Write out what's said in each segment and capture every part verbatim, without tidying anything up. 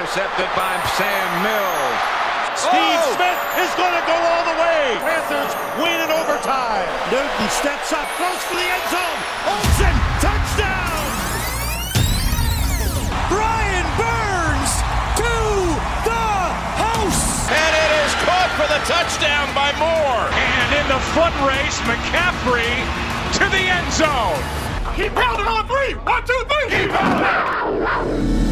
intercepted by Sam Mills. Steve oh! Smith is going to go all the way. Panthers win in overtime. Newton steps up, goes for the end zone. Olsen, touchdown. Brian Burns to the house. And it is caught for the touchdown by Moore. And in the foot race, McCaffrey to the end zone. Keep pounding on three. One, two, three. Keep pounding.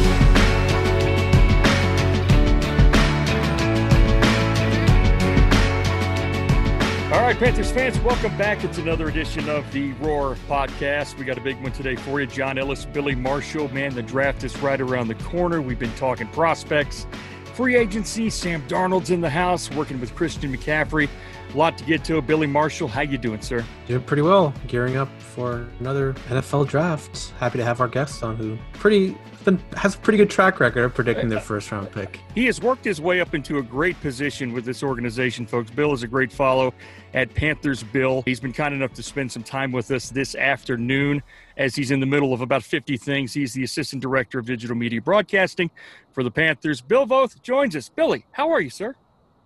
All right, Panthers fans, welcome back. It's another edition of the Roar podcast. We got a big one today for you. John Ellis, Billy Marshall. Man, the draft is right around the corner. We've been talking prospects, free agency. Sam Darnold's in the house, working with Christian McCaffrey. A lot to get to. Billy Marshall, how you doing, sir? Doing pretty well. Gearing up for another N F L draft. Happy to have our guests on who pretty been, has a pretty good track record of predicting their first round pick. He has worked his way up into a great position with this organization, folks. Bill is a great follow at Panthers Bill. He's been kind enough to spend some time with us this afternoon as he's in the middle of about fifty things. He's the Assistant Director of Digital Media Broadcasting for the Panthers. Bill Voth joins us. Billy, how are you, sir?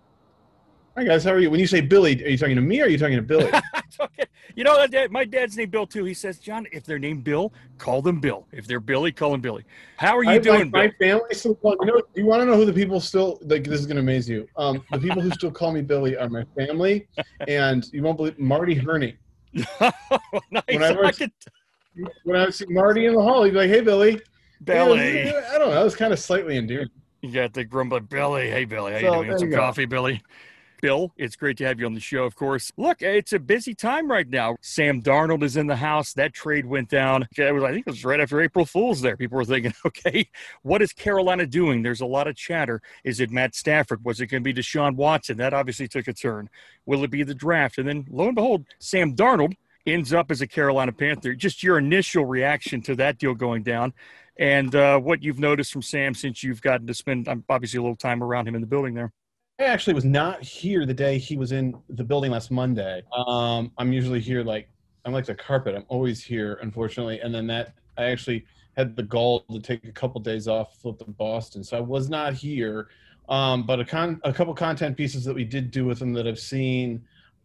Hi, guys. How are you? When you say Billy, are you talking to me or are you talking to Billy? You know, my dad's named Bill, too. He says, John, if they're named Bill, call them Bill. If they're Billy, call them Billy. How are you I, doing, my, Bill? My family still call you know, do you want to know who the people still, like, this is going to amaze you. Um, the people who still call me Billy are my family, and you won't believe, Marty Herney. Oh, nice. Whenever I, could... when I would see Marty in the hall, he'd be like, hey, Billy. Billy. Was, I don't know. It was kind of slightly endearing. You got the grumbling, Billy. Hey, Billy. How So, you doing? Some coffee, Billy? Bill, it's great to have you on the show, of course. Look, it's a busy time right now. Sam Darnold is in the house. That trade went down. It was, I think it was right after April Fool's there. People were thinking, okay, what is Carolina doing? There's a lot of chatter. Is it Matt Stafford? Was it going to be Deshaun Watson? That obviously took a turn. Will it be the draft? And then, lo and behold, Sam Darnold ends up as a Carolina Panther. Just your initial reaction to that deal going down and uh, what you've noticed from Sam since you've gotten to spend um, obviously a little time around him in the building there. I actually was not here the day he was in the building last Monday. Um, I'm usually here like I'm like the carpet. I'm always here, unfortunately. And then that I actually had the gall to take a couple days off, flip to Boston, so I was not here. Um, but a con a couple content pieces that we did do with him that I've seen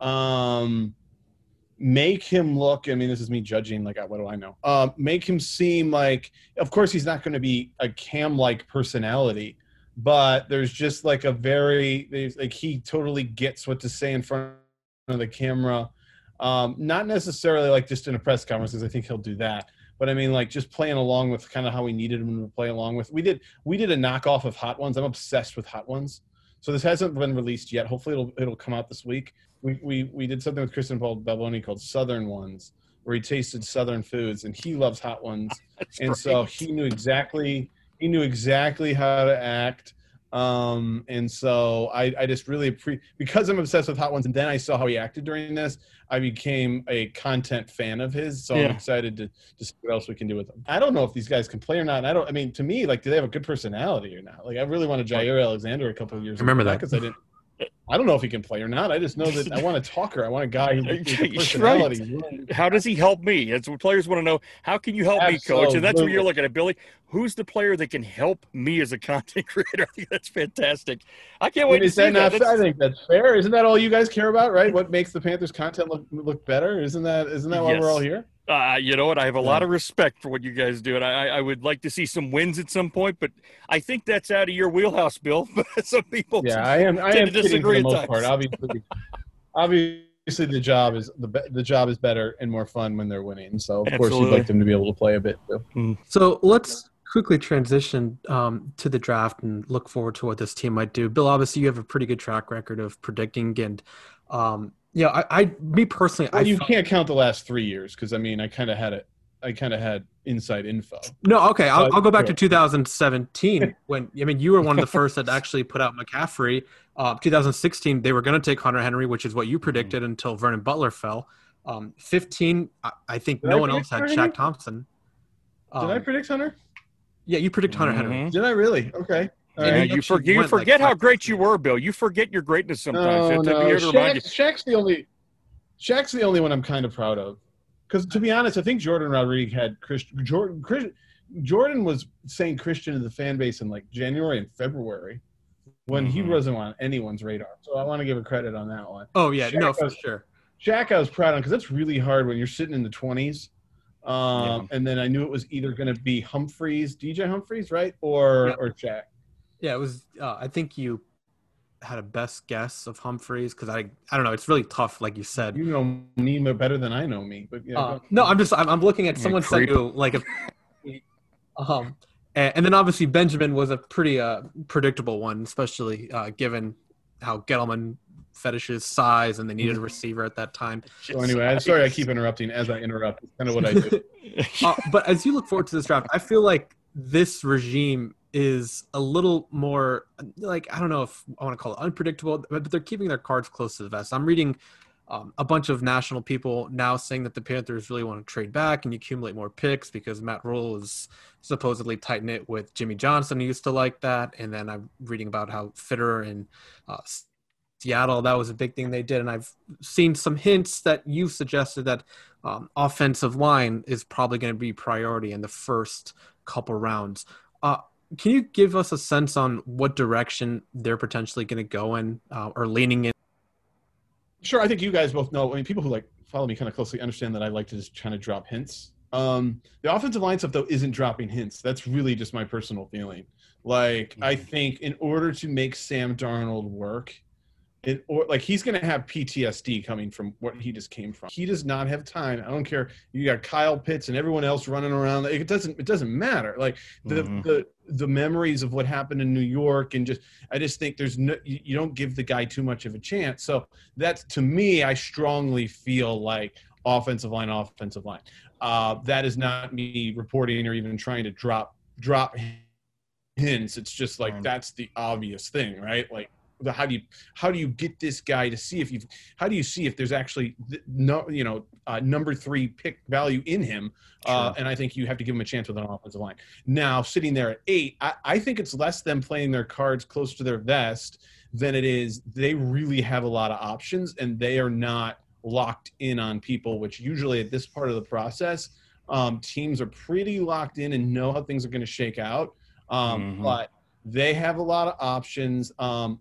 um, make him look. I mean, this is me judging. Like, what do I know? Uh, make him seem like. Of course, he's not going to be a Cam-like personality. But there's just like a very like he totally gets what to say in front of the camera, um, not necessarily like just in a press conference because I think he'll do that. But I mean like just playing along with kind of how we needed him to play along with. We did we did a knockoff of Hot Ones. I'm obsessed with Hot Ones. So this hasn't been released yet. Hopefully it'll it'll come out this week. We we we did something with Kristen Paul Balboni called Southern Ones, where he tasted Southern foods and he loves Hot Ones, That's and great. so he knew exactly. He knew exactly how to act. Um, and so I, I just really pre because I'm obsessed with Hot Ones. And then I saw how he acted during this. I became a content fan of his. So yeah. I'm excited to, to see what else we can do with them. I don't know if these guys can play or not. And I don't, I mean, to me, like, do they have a good personality or not? Like, I really wanted Jair Alexander a couple of years I remember ago that because I didn't, I don't know if he can play or not. I just know that I want a talker. I want a guy who has a personality. Right. How does he help me? That's what players want to know. How can you help Absolutely. me, coach? And that's what you're looking at, Billy. Who's the player that can help me as a content creator? I think that's fantastic. I can't wait I mean, to is see that. Not, that. I think that's fair. Isn't that all you guys care about, right? What makes the Panthers content look look better? Isn't that isn't that why yes. we're all here? Uh, you know what? I have a yeah. lot of respect for what you guys do, and I, I would like to see some wins at some point. But I think that's out of your wheelhouse, Bill. But some people, yeah, I am. I am disagree for the at most times. part. Obviously, obviously, the job is the the job is better and more fun when they're winning. So of Absolutely. course, you'd like them to be able to play a bit too. Mm. So let's quickly transition um, to the draft and look forward to what this team might do. Bill, obviously, you have a pretty good track record of predicting, and um, yeah, I, I, me personally, well, I you f- can't count the last three years because I mean, I kind of had it. I kind of had inside info. No, okay, I'll, But, I'll go back sure. to two thousand seventeen when I mean you were one of the first that actually put out McCaffrey. Uh, two thousand sixteen, they were going to take Hunter Henry, which is what you predicted mm-hmm. until Vernon Butler fell. Um, fifteen, I, I think Did no I one else had Hunter Shaq Henry? Thompson. Um, Did I predict Hunter? Yeah, you predict Hunter Mm-hmm. Henry. Did I really? Okay. All Yeah, right. you forget, you forget like how great you were, Bill. You forget your greatness sometimes. No, You have to no. be here to remind you. Shaq's, Shaq's the only. Shaq's the only one I'm kind of proud of, because to be honest, I think Jordan Rodriguez had Chris. Jordan, Chris, Jordan was saying Christian to the fan base in like January and February when mm-hmm. he wasn't on anyone's radar. So I want to give a credit on that one. Oh yeah, Shaq, no, for was, sure. Shaq, I was proud on because that's really hard when you're sitting in the twenties. Um, yeah. And then I knew it was either going to be Humphreys, D J Humphreys, right, or yeah. or Shaq. Yeah, it was. Uh, I think you had a best guess of Humphreys because I I don't know. It's really tough, like you said. You know me better than I know me, but yeah. Uh, no, I'm just I'm, I'm looking at someone said you like a um, and, and then obviously Benjamin was a pretty uh predictable one, especially uh, given how Gettleman fetishes size and they needed a receiver at that time. So anyway, I'm sorry I keep interrupting as I interrupt. It's kind of what I do. uh, but as you look forward to this draft, I feel like this regime is a little more like, I don't know if I want to call it unpredictable, but they're keeping their cards close to the vest. I'm reading um, a bunch of national people now saying that the Panthers really want to trade back and accumulate more picks because Matt Rule is supposedly tight-knit with Jimmy Johnson. He used to like that. And then I'm reading about how Fitterer and uh, Seattle, that was a big thing they did. And I've seen some hints that you've suggested that um, offensive line is probably going to be priority in the first couple rounds. Uh, Can you give us a sense on what direction they're potentially going to go in uh, or leaning in? Sure. I think you guys both know. I mean, people who like follow me kind of closely understand that I like to just kind of drop hints. Um, the offensive line stuff, though, isn't dropping hints. That's really just my personal feeling. Like, mm-hmm. I think in order to make Sam Darnold work, it, or like he's going to have P T S D coming from what he just came from. He does not have time. I don't care. You got Kyle Pitts and everyone else running around. It doesn't. It doesn't matter. Like the mm-hmm. the the memories of what happened in New York and just. I just think there's no. You, you don't give the guy too much of a chance. So that's to me. I strongly feel like offensive line, offensive line. Uh, that is not me reporting or even trying to drop drop hints. It's just like that's the obvious thing, right? Like. The, how do you how do you get this guy to see if you how do you see if there's actually no you know uh, number three pick value in him uh, sure. And I think you have to give him a chance with an offensive line. Now sitting there at eight, I, I think it's less them playing their cards close to their vest than it is they really have a lot of options and they are not locked in on people, which usually at this part of the process um, teams are pretty locked in and know how things are going to shake out. Um, mm-hmm. But they have a lot of options. Um,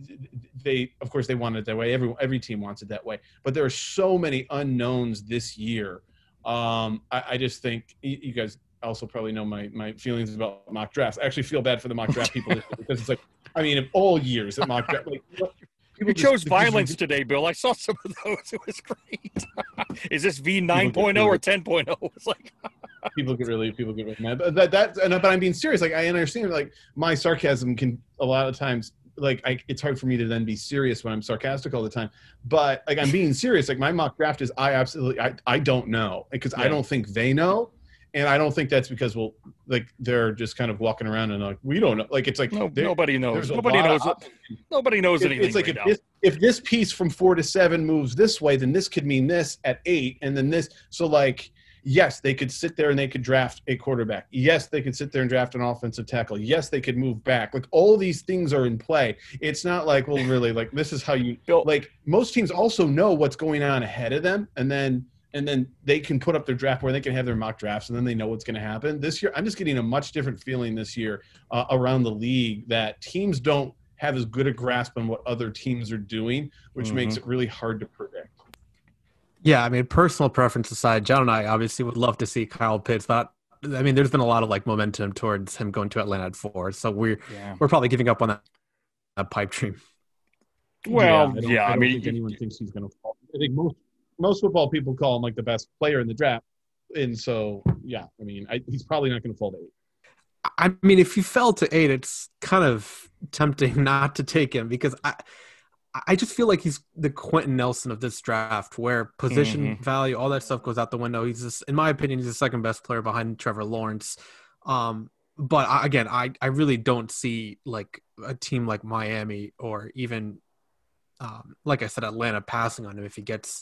They, of course, they want it that way. Every every team wants it that way. But there are so many unknowns this year. Um, I, I just think you guys also probably know my my feelings about mock drafts. I actually feel bad for the mock draft people because it's like, I mean, of all years at mock draft, like, you chose violence today, Bill. I saw some of those. It was great. Is this V nine point oh or ten point oh? It's like people get really people get really mad. But that that and but I'm being serious. Like I understand. Like my sarcasm can a lot of times. Like I, it's hard for me to then be serious when I'm sarcastic all the time, but like I'm being serious. Like my mock draft is, I absolutely, I, I don't know because yeah. I don't think they know. And I don't think that's because, well, like they're just kind of walking around and like, we don't know. Like, it's like, no, nobody knows. Nobody knows. Of, nobody knows it, anything. It's like right if, now. this, if this piece from four to seven moves this way, then this could mean this at eight. And then this, so like, yes, they could sit there and they could draft a quarterback. Yes, they could sit there and draft an offensive tackle. Yes, they could move back. Like all these things are in play. It's not like, well, really, like this is how you – like most teams also know what's going on ahead of them, and then and then they can put up their draft where they can have their mock drafts, and then they know what's going to happen. This year, I'm just getting a much different feeling this year uh, around the league that teams don't have as good a grasp on what other teams are doing, which mm-hmm. makes it really hard to predict. Yeah, I mean, personal preference aside, John and I obviously would love to see Kyle Pitts, but I mean, there's been a lot of like momentum towards him going to Atlanta at four, so we're yeah. we're probably giving up on that, that pipe dream. Well, yeah, I, yeah, I, I mean, think anyone thinks he's going to fall. I think most most football people call him like the best player in the draft, and so yeah, I mean, I, he's probably not going to fall to eight. I mean, if he fell to eight, it's kind of tempting not to take him because I. I just feel like he's the Quentin Nelson of this draft where position mm-hmm. value, all that stuff goes out the window. He's just, in my opinion, he's the second best player behind Trevor Lawrence. Um, but I, again, I, I really don't see like a team like Miami or even, um, like I said, Atlanta passing on him if he gets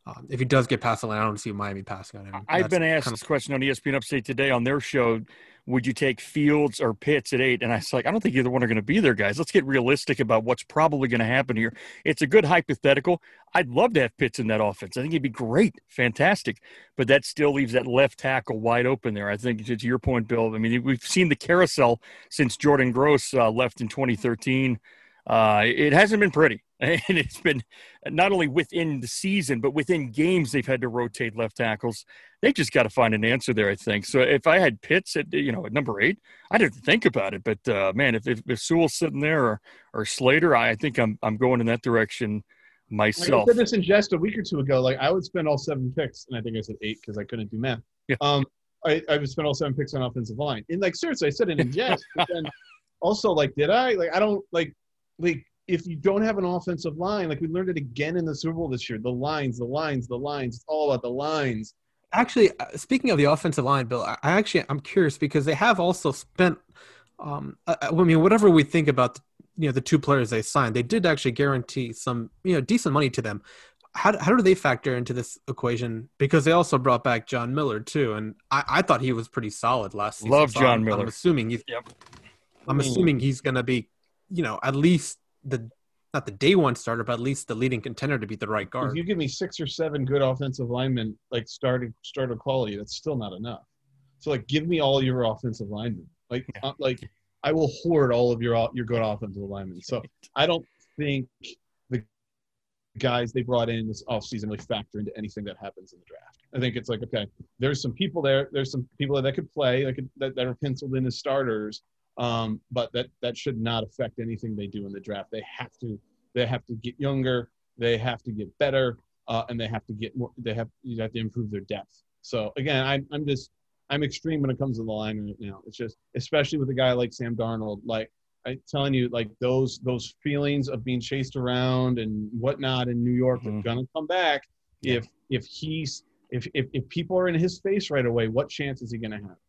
Um, if he does get past the line, I don't see Miami passing on him. I've That's been asked kind this question on E S P N Upstate today on their show. Would you take Fields or Pitts at eight? And I was like, I don't think either one are going to be there, guys. Let's get realistic about what's probably going to happen here. It's a good hypothetical. I'd love to have Pitts in that offense. I think he'd be great, fantastic. But that still leaves that left tackle wide open there. I think, to your point, Bill, I mean, we've seen the carousel since Jordan Gross uh, left in twenty thirteen. Uh, it hasn't been pretty. And it's been not only within the season, but within games they've had to rotate left tackles. They just got to find an answer there, I think. So if I had Pitts at, you know, at number eight, I'd have to think about it. But, uh, man, if, if, if Sewell's sitting there or, or Slater, I think I'm I'm going in that direction myself. I said this in jest a week or two ago. Like, I would spend all seven picks, and I think I said eight because I couldn't do math. Yeah. Um, I, I would spend all seven picks on offensive line. And, like, seriously, I said it in jest. But then also, like, did I? Like, I don't, like, like, if you don't have an offensive line, like we learned it again in the Super Bowl this year, the lines, the lines, the lines, it's all about the lines. Actually, speaking of the offensive line, Bill, I actually, I'm curious because they have also spent, um, I, I mean, whatever we think about, you know, the two players they signed, they did actually guarantee some, you know, decent money to them. How, how do they factor into this equation? Because they also brought back John Miller too. And I, I thought he was pretty solid last season. Love so John I'm, Miller. I'm assuming he's, Yep. I'm assuming he's going to be, you know, at least the not the day one starter, but at least the leading contender to be the right guard. If you give me six or seven good offensive linemen, like starting starter quality, that's still not enough. So like, give me all your offensive linemen. Like, Yeah. uh, like I will hoard all of your your good offensive linemen. So I don't think the guys they brought in this offseason really factor into anything that happens in the draft. I think it's like, okay, there's some people there. There's some people that could play, that could that, that are penciled in as starters. Um, but that, that should not affect anything they do in the draft. They have to they have to get younger, they have to get better, uh, and they have to get more. They have you have to improve their depth. So again, I'm I'm just I'm extreme when it comes to the line right now. It's just especially with a guy like Sam Darnold. Like I'm telling you, like those those feelings of being chased around and whatnot in New York Mm-hmm. are gonna come back. Yeah. If if he's if, if if people are in his face right away, what chance is he gonna have?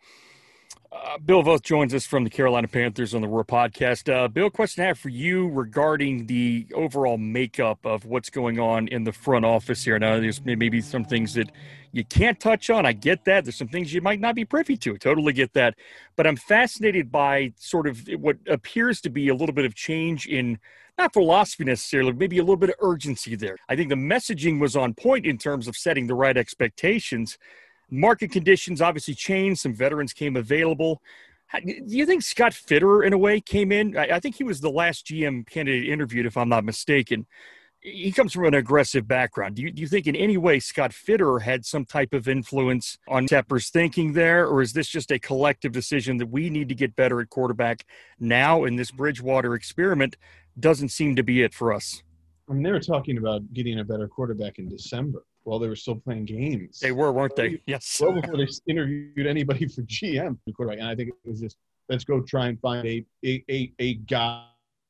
Uh, Bill Voth joins us from the Carolina Panthers on the Roar podcast. Uh, Bill, question I have for you regarding the overall makeup of what's going on in the front office here. Now, there's maybe some things that you can't touch on. I get that. There's some things you might not be privy to. Totally get that. But I'm fascinated by sort of what appears to be a little bit of change in not philosophy necessarily, maybe a little bit of urgency there. I think the messaging was on point in terms of setting the right expectations. Market conditions obviously changed. Some veterans came available. How, do you think Scott Fitterer, in a way, came in? I, I think he was the last G M candidate interviewed, if I'm not mistaken. He comes from an aggressive background. Do you, do you think in any way Scott Fitterer had some type of influence on Tepper's thinking there, or is this just a collective decision that we need to get better at quarterback now, and this Bridgewater experiment doesn't seem to be it for us? I mean, they were talking about getting a better quarterback in December while they were still playing games. They were, weren't they? Yes. Well before they interviewed anybody for G M quarterback. And I think it was just, let's go try and find a a, a, a guy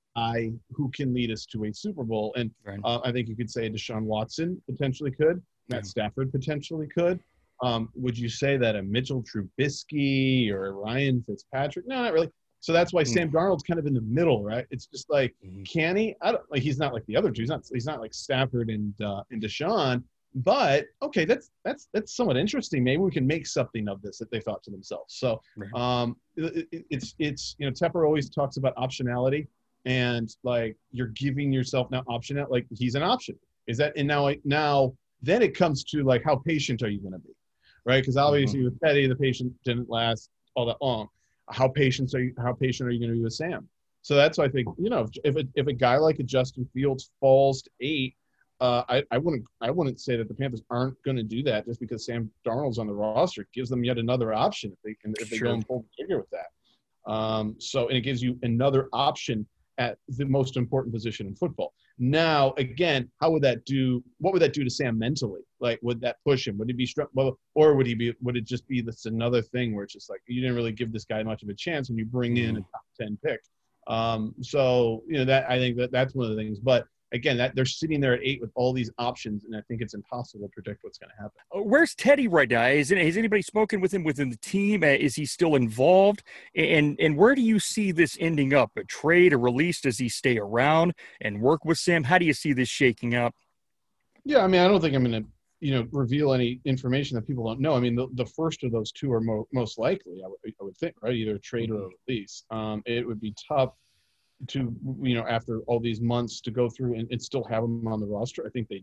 who can lead us to a Super Bowl. And Right. uh, I think you could say Deshaun Watson potentially could. Matt Yeah. Stafford potentially could. Um, would you say that a Mitchell Trubisky or a Ryan Fitzpatrick? No, not really. So that's why Mm. Sam Darnold's kind of in the middle, right? It's just like, Mhm. can he? I don't like. He's not like the other two. He's not. He's not like Stafford and uh, and Deshaun. But okay, that's that's that's somewhat interesting. Maybe we can make something of this that they thought to themselves. So Right. um, it, it, it's it's you know Tepper always talks about optionality, and like you're giving yourself now option like he's an option. Is that and now now then it comes to like how patient are you going to be, right? Because obviously with Teddy the patient didn't last all that long. How patient are you? How patient are you going to be with Sam? So that's why I think you know if a, if a guy like a Justin Fields falls to eight, uh, I, I wouldn't I wouldn't say that the Panthers aren't going to do that just because Sam Darnold's on the roster. It gives them yet another option if they can if they Sure. go and pull the trigger with that. Um, so and it gives you another option at the most important position in football. Now, again, how would that do? What would that do to Sam mentally? Like, would that push him? Would he be struck? Well, or would he be? Would it just be this another thing where it's just like you didn't really give this guy much of a chance when you bring in a top ten pick? Um, so you know that I think that that's one of the things. But again, that they're sitting there at eight with all these options, and I think it's impossible to predict what's going to happen. Uh, Where's Teddy right now? Is it, has anybody spoken with him within the team? Uh, Is he still involved? And and where do you see this ending up? A trade, a release? Does he stay around and work with Sam? How do you see this shaking out? Yeah, I mean, I don't think I'm going to, you know, reveal any information that people don't know. I mean, the, the first of those two are mo- most likely, I, w- I would think, right? Either a trade or a release. Um, it would be tough to, you know, after all these months to go through and, and still have them on the roster. I think they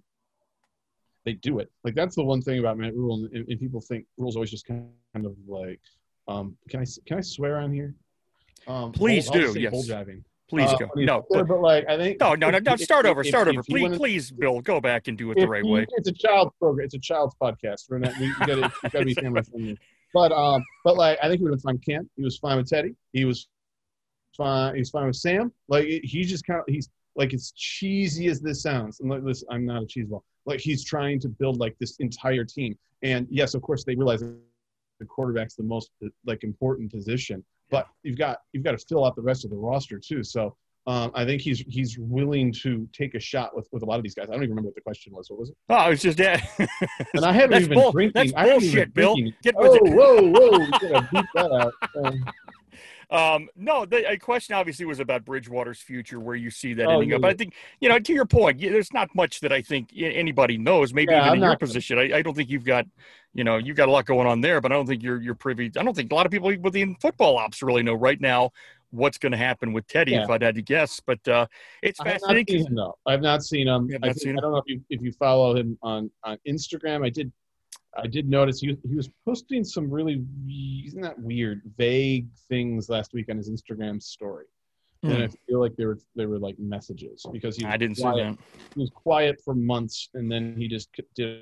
they do it. Like, that's the one thing about Matt Rule, and, and people think Rule's always just kind of like, um, can I can I swear on here? Um, Please bull, do, yes. Bull driving. Please Uh, go. there, No, but, but, like I think no, no, no, no. if- Start if- over. if- Start if over. you Please, wanna- please, Bill, go back and do it the if right you- way. It's a child program. It's a child's podcast. We're not. We, we got to be family friendly. But um, but like I think he would have been fine with Cam. He was fine with Teddy. He was fine. He was fine with Sam. Like he just kind of he's like as cheesy as this sounds. And like this, I'm not a cheeseball. Like he's trying to build like this entire team. And yes, of course, they realize that the quarterback's the most like important position. But you've got you've got to fill out the rest of the roster too. So. Um, I think he's he's willing to take a shot with, with a lot of these guys. I don't even remember what the question was. What was it? Oh, it's just that. And I haven't that's even bull, drinking. That's I haven't even bullshit, Bill. drinking. Get with Oh, it. whoa, whoa! We gotta beat that out. Um, Um, no, the a question obviously was about Bridgewater's future, where you see that Oh, ending yeah, up. But yeah. I think, you know, to your point, yeah, there's not much that I think a- anybody knows. Maybe Yeah, even I'm in your not- position, I, I don't think you've got, you know, you've got a lot going on there. But I don't think you're you're privy. I don't think a lot of people within football ops really know right now what's going to happen with Teddy. Yeah. If I'd had to guess, but uh, it's I have not fascinating. seen him though. I have not seen him. You have I, not think- seen him? I don't know if you if you follow him on, on Instagram. I did. I did notice he he was posting some really isn't that weird vague things last week on his Instagram story, Hmm. and I feel like they were they were like messages because he was I didn't see quiet. that. He was quiet for months, and then he just did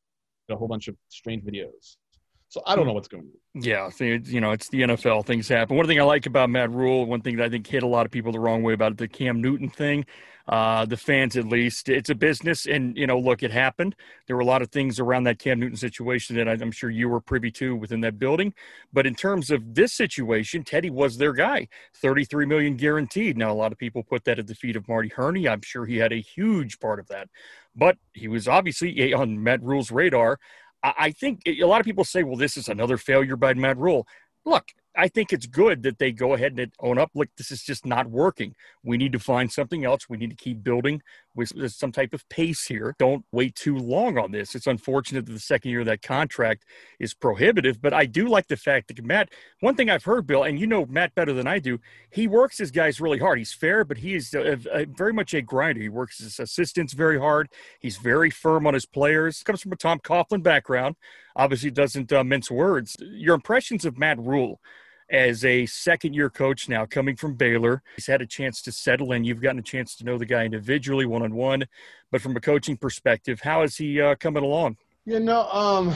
a whole bunch of strange videos. So I don't know what's going on. Yeah, see, it's, you know, it's the N F L. Things happen. One thing I like about Matt Rule, one thing that I think hit a lot of people the wrong way about it, the Cam Newton thing, uh, the fans at least, it's a business. And, you know, look, it happened. There were a lot of things around that Cam Newton situation that I- I'm sure you were privy to within that building. But in terms of this situation, Teddy was their guy, thirty-three million dollars guaranteed. Now, a lot of people put that at the feet of Marty Herney. I'm sure he had a huge part of that. But he was obviously on Matt Rule's radar. I think a lot of people say, well, this is another failure by Matt Rule. Look, I think it's good that they go ahead and own up. Look, this is just not working. We need to find something else. We need to keep building with some type of pace here. Don't wait too long on this. It's unfortunate that the second year of that contract is prohibitive, but I do like the fact that Matt, one thing I've heard, Bill, and you know Matt better than I do, he works his guys really hard. He's fair, but he is a, a, very much a grinder. He works his assistants very hard. He's very firm on his players. Comes from a Tom Coughlin background. Obviously doesn't uh, mince words. Your impressions of Matt Rule as a second-year coach now, coming from Baylor. He's had a chance to settle in. You've gotten a chance to know the guy individually, one-on-one. But from a coaching perspective, how is he uh, coming along? You know, um,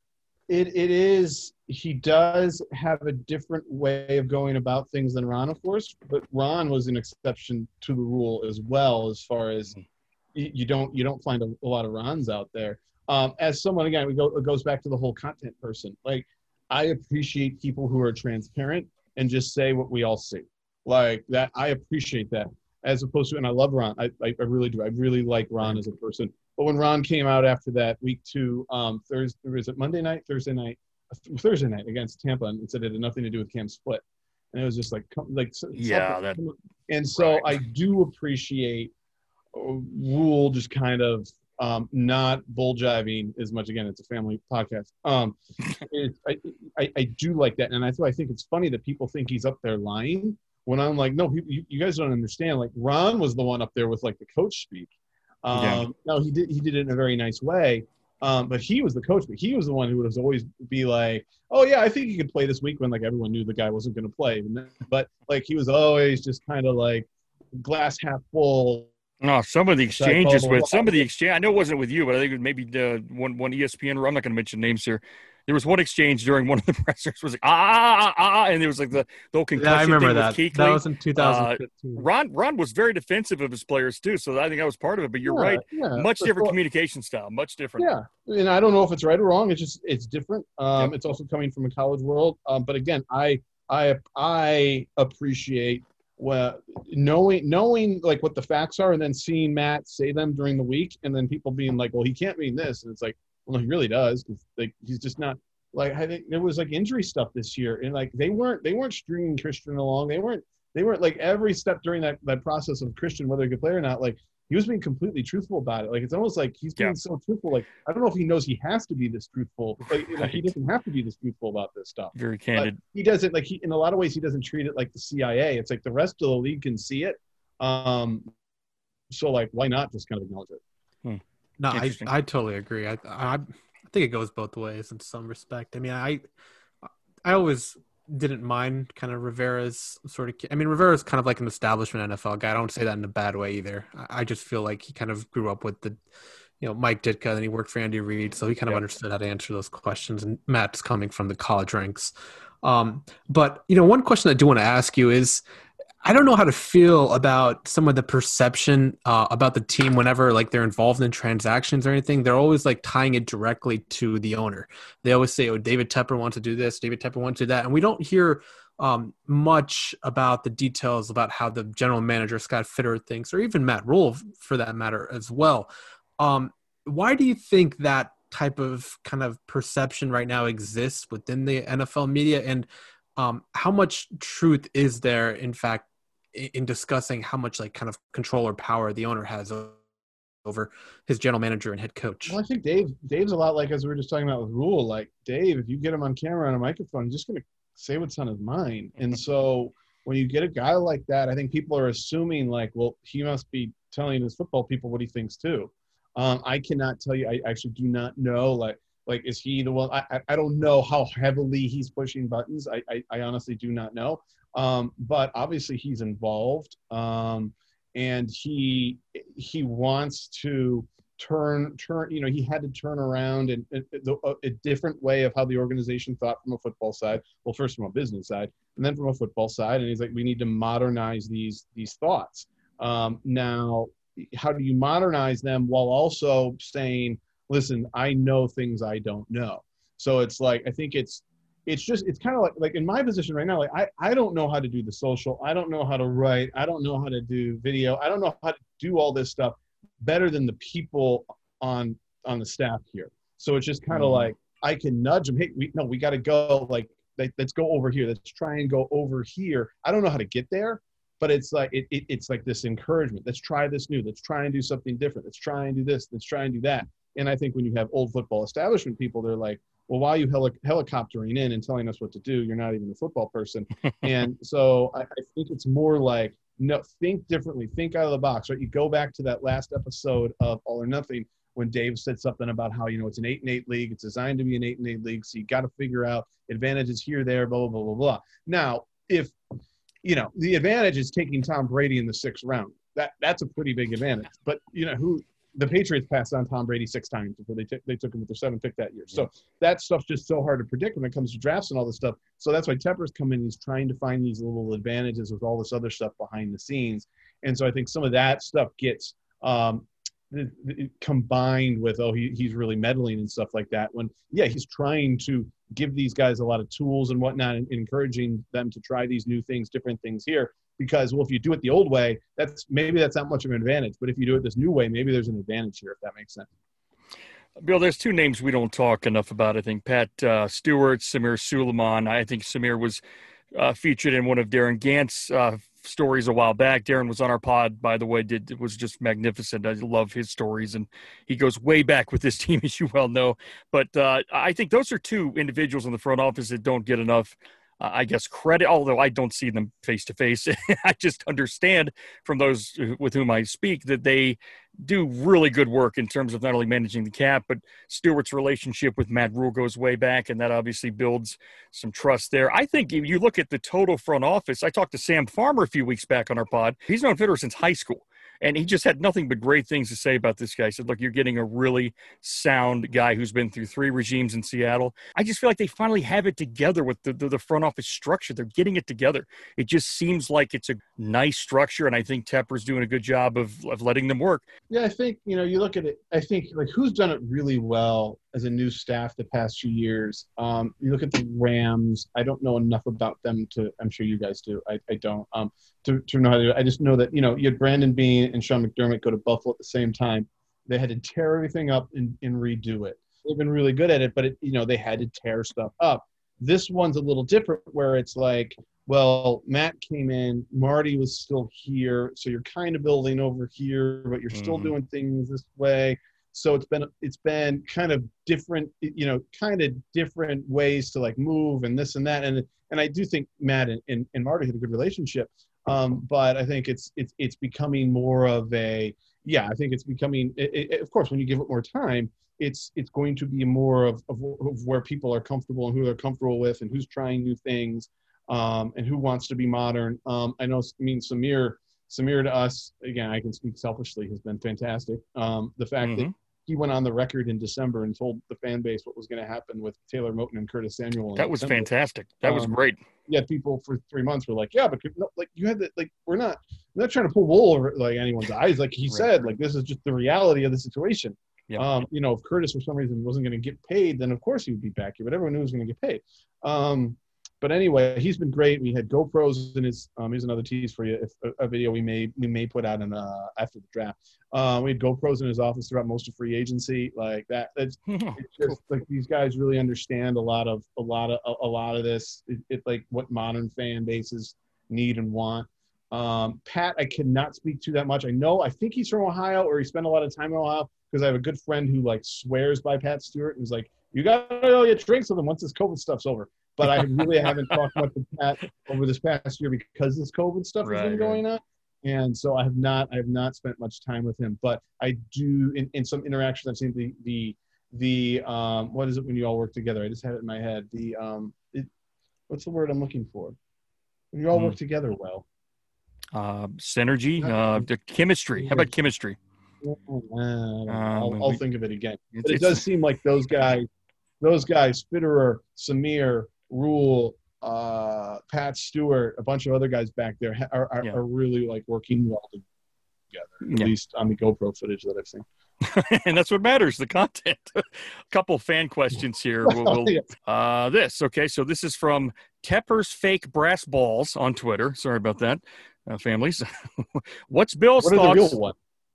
it it is – he does have a different way of going about things than Ron, of course. But Ron was an exception to the rule as well, as far as you, you don't you don't find a, a lot of Rons out there. Um, as someone, again, we go, it goes back to the whole content person. Like, I appreciate people who are transparent and just say what we all see. Like that, I appreciate that as opposed to, and I love Ron. I, I, I really do. I really like Ron as a person. But when Ron came out after that week two, um, Thursday, was it Monday night, Thursday night, Thursday night against Tampa, and said it had nothing to do with Cam's split. And it was just like, like, Yeah, that- and so right. I do appreciate uh, Rule just kind of, Um, not bull jiving as much. Again, it's a family podcast. Um, it, I, I, I do like that, and that's why I think it's funny that people think he's up there lying. When I'm like, no, you, you guys don't understand. Like Ron was the one up there with like the coach speak. Um, Yeah. No, he did he did it in a very nice way. Um, but he was the coach. But he was the one who would always be like, oh yeah, I think he could play this week, when like everyone knew the guy wasn't going to play. But like he was always just kind of like glass half full. No, some of the exchanges call with the- some of the exchange. I know it wasn't with you, but I think it was maybe uh, one one E S P N. I'm not going to mention names here. There was one exchange during one of the pressers was like ah ah ah, and there was like the, the whole concussion Yeah, I remember thing that. with Kuechly. That was in two thousand fifteen. Ron Ron was very defensive of his players too, so I think that was part of it. But you're Yeah, right, yeah, much for different sure. communication style, much different. Yeah, and I don't know if it's right or wrong. It's just it's different. Um, Yep. It's also coming from a college world. Um, but again, I I I appreciate well knowing knowing like what the facts are, and then seeing Matt say them during the week, and then people being like, well, he can't mean this, and it's like, well, no, he really does. 'Cause, like he's just not. Like I think there was like injury stuff this year, and like they weren't they weren't stringing Christian along. They weren't they weren't like every step during that that process of Christian, whether he could play or not. Like he was being completely truthful about it. Like, it's almost like he's being Yeah. so truthful. Like, I don't know if he knows he has to be this truthful. Like, like he Right. doesn't have to be this truthful about this stuff. Very But candid. he doesn't, like, he, in a lot of ways, he doesn't treat it like the C I A. It's like the rest of the league can see it. Um, so, like, why not just kind of acknowledge it? No, I, Interesting. I totally agree. I, I I think it goes both ways in some respect. I mean, I I always didn't mind kind of Rivera's sort of. I mean, Rivera's kind of like an establishment N F L guy. I don't say that in a bad way either. I, I just feel like he kind of grew up with the, you know, Mike Ditka, and he worked for Andy Reid, so he kind of Yeah. understood how to answer those questions. And Matt's coming from the college ranks. Um, but you know, one question I do want to ask you is, I don't know how to feel about some of the perception uh, about the team whenever like they're involved in transactions or anything. They're always like tying it directly to the owner. They always say, "Oh, David Tepper wants to do this. David Tepper wants to do that," and we don't hear um, much about the details about how the general manager Scott Fitter thinks, or even Matt Rule for that matter as well. Um, why do you think that type of kind of perception right now exists within the N F L media, and um, how much truth is there, in fact, in discussing how much like kind of control or power the owner has over his general manager and head coach? Well, I think Dave Dave's a lot like, as we were just talking about with Rule, like, Dave, if you get him on camera and a microphone, he's just going to say what's on his mind. And so when you get a guy like that, I think people are assuming like, well, he must be telling his football people what he thinks too. Um, I cannot tell you. I actually do not know. Like, like is he the one? I, I, I don't know how heavily he's pushing buttons. I, I, I honestly do not know. Um, but obviously he's involved, um, and he he wants to turn turn. You know, he had to turn around and, and a, a different way of how the organization thought from a football side. Well, first from a business side, and then from a football side. And he's like, we need to modernize these these thoughts. Um, now, how do you modernize them while also saying, listen, I know things I don't know? So it's like, I think it's. It's just, it's kind of like, like in my position right now, like I, I don't know how to do the social. I don't know how to write. I don't know how to do video. I don't know how to do all this stuff better than the people on, on the staff here. So it's just kind of Mhm. like, I can nudge them. Hey, we, no, we got to go. Like, like, let's go over here. Let's try and go over here. I don't know how to get there, but it's like, it, it, it's like this encouragement. Let's try this new. Let's try and do something different. Let's try and do this. Let's try and do that. And I think when you have old football establishment people, they're like, well, why are you heli- helicoptering in and telling us what to do? You're not even a football person. And so I, I think it's more like, no, think differently, think out of the box, right? You go back to that last episode of All or Nothing when Dave said something about how, you know, it's an eight and eight league. It's designed to be an eight and eight league. So you got to figure out advantages here, there, blah, blah, blah, blah, blah. Now, if, you know, the advantage is taking Tom Brady in the sixth round, that that's a pretty big advantage. But, you know, who, the Patriots passed on Tom Brady six times before they, t- they took him with their seventh pick that year. So that stuff's just so hard to predict when it comes to drafts and all this stuff. So that's why Tepper's come in. He's trying to find these little advantages with all this other stuff behind the scenes. And so I think some of that stuff gets um, th- th- combined with, oh, he, he's really meddling and stuff like that. When, yeah, he's trying to give these guys a lot of tools and whatnot and encouraging them to try these new things, different things here. Because, well, if you do it the old way, that's maybe that's not much of an advantage. But if you do it this new way, maybe there's an advantage here, if that makes sense. Bill, there's two names we don't talk enough about. I think Pat uh, Stewart, Samir Suleiman. I think Samir was uh, featured in one of Darren Gant's uh, stories a while back. Darren was on our pod, by the way. Did was just magnificent. I love his stories, and he goes way back with this team, as you well know. But uh, I think those are two individuals in the front office that don't get enough, Uh, I guess, credit, although I don't see them face to face. I just understand from those with whom I speak that they do really good work in terms of not only managing the cap, but Stewart's relationship with Matt Rule goes way back, and that obviously builds some trust there. I think if you look at the total front office, I talked to Sam Farmer a few weeks back on our pod. He's known Fitterer since high school. And he just had nothing but great things to say about this guy. He said, look, you're getting a really sound guy who's been through three regimes in Seattle. I just feel like they finally have it together with the, the, the front office structure. They're getting it together. It just seems like it's a nice structure, and I think Tepper's doing a good job of, of letting them work. Yeah, I think, you know, you look at it, I think, like, who's done it really well as a new staff the past few years? Um, you look at the Rams. I don't know enough about them to, I'm sure you guys do. I, I don't. Um, to, to know how to do it. I just know that, you know, you had Brandon Beane and Sean McDermott go to Buffalo at the same time. They had to tear everything up and, and redo it. They've been really good at it, but, it, you know, they had to tear stuff up. This one's a little different where it's like, well, Matt came in, Marty was still here, so you're kind of building over here, but you're still Mhm. doing things this way. So it's been it's been kind of different, you know, kind of different ways to like move and this and that. And and I do think Matt and, and, and Marty had a good relationship. Um, but I think it's it's it's becoming more of a yeah. I think it's becoming. It, it, of course, when you give it more time, it's it's going to be more of, of of where people are comfortable and who they're comfortable with and who's trying new things. Um, and who wants to be modern. Um, I know, I mean, Samir, Samir to us, again, I can speak selfishly, has been fantastic. Um, the fact Mm-hmm. that he went on the record in December and told the fan base what was going to happen with Taylor Moton and Curtis Samuel. in That was December. fantastic. That was Um, great. Yet people for three months were like, yeah, but no, like you had that, like, we're not, we're not trying to pull wool over like anyone's eyes. Like he Right. said, like, this is just the reality of the situation. Yeah. Um, you know, if Curtis for some reason wasn't going to get paid, then of course he would be back here, but everyone knew he was going to get paid. Um, But anyway, he's been great. We had GoPros in his. Um, here's another tease for you. If a, a video we may we may put out in uh, after the draft. Uh, we had GoPros in his office throughout most of free agency. Like that. It's, it's just like these guys really understand a lot of a lot of a, a lot of this. It, it like what modern fan bases need and want. Um, Pat, I cannot speak to that much. I know. I think he's from Ohio, or he spent a lot of time in Ohio because I have a good friend who like swears by Pat Stewart and is like, you got to go get drinks with him once this COVID stuff's over. But I really haven't talked much with Pat over this past year because this COVID stuff Right, has been going on. And so I have not I have not spent much time with him. But I do in, in some interactions I've seen the the the um what is it when you all work together? I just had it in my head. The um it, what's the word I'm looking for? When you all Hmm. work together well. Uh, synergy, uh, the chemistry. How about chemistry? Uh, I don't know. Um, I'll, I'll we- think of it again. It's- But it it's- does seem like those guys, those guys, Fitterer, Samir, Rule, uh, Pat Stewart, a bunch of other guys back there ha- are, are, Yeah. are really like working well together, at Yeah. least on the GoPro footage that I've seen. And that's what matters, the content. A couple fan questions here. We'll, we'll, Yeah. uh, this, okay, so this is from Tepper's Fake Brass Balls on Twitter. Sorry about that, uh, families. What's Bill's What are the thoughts? real ones?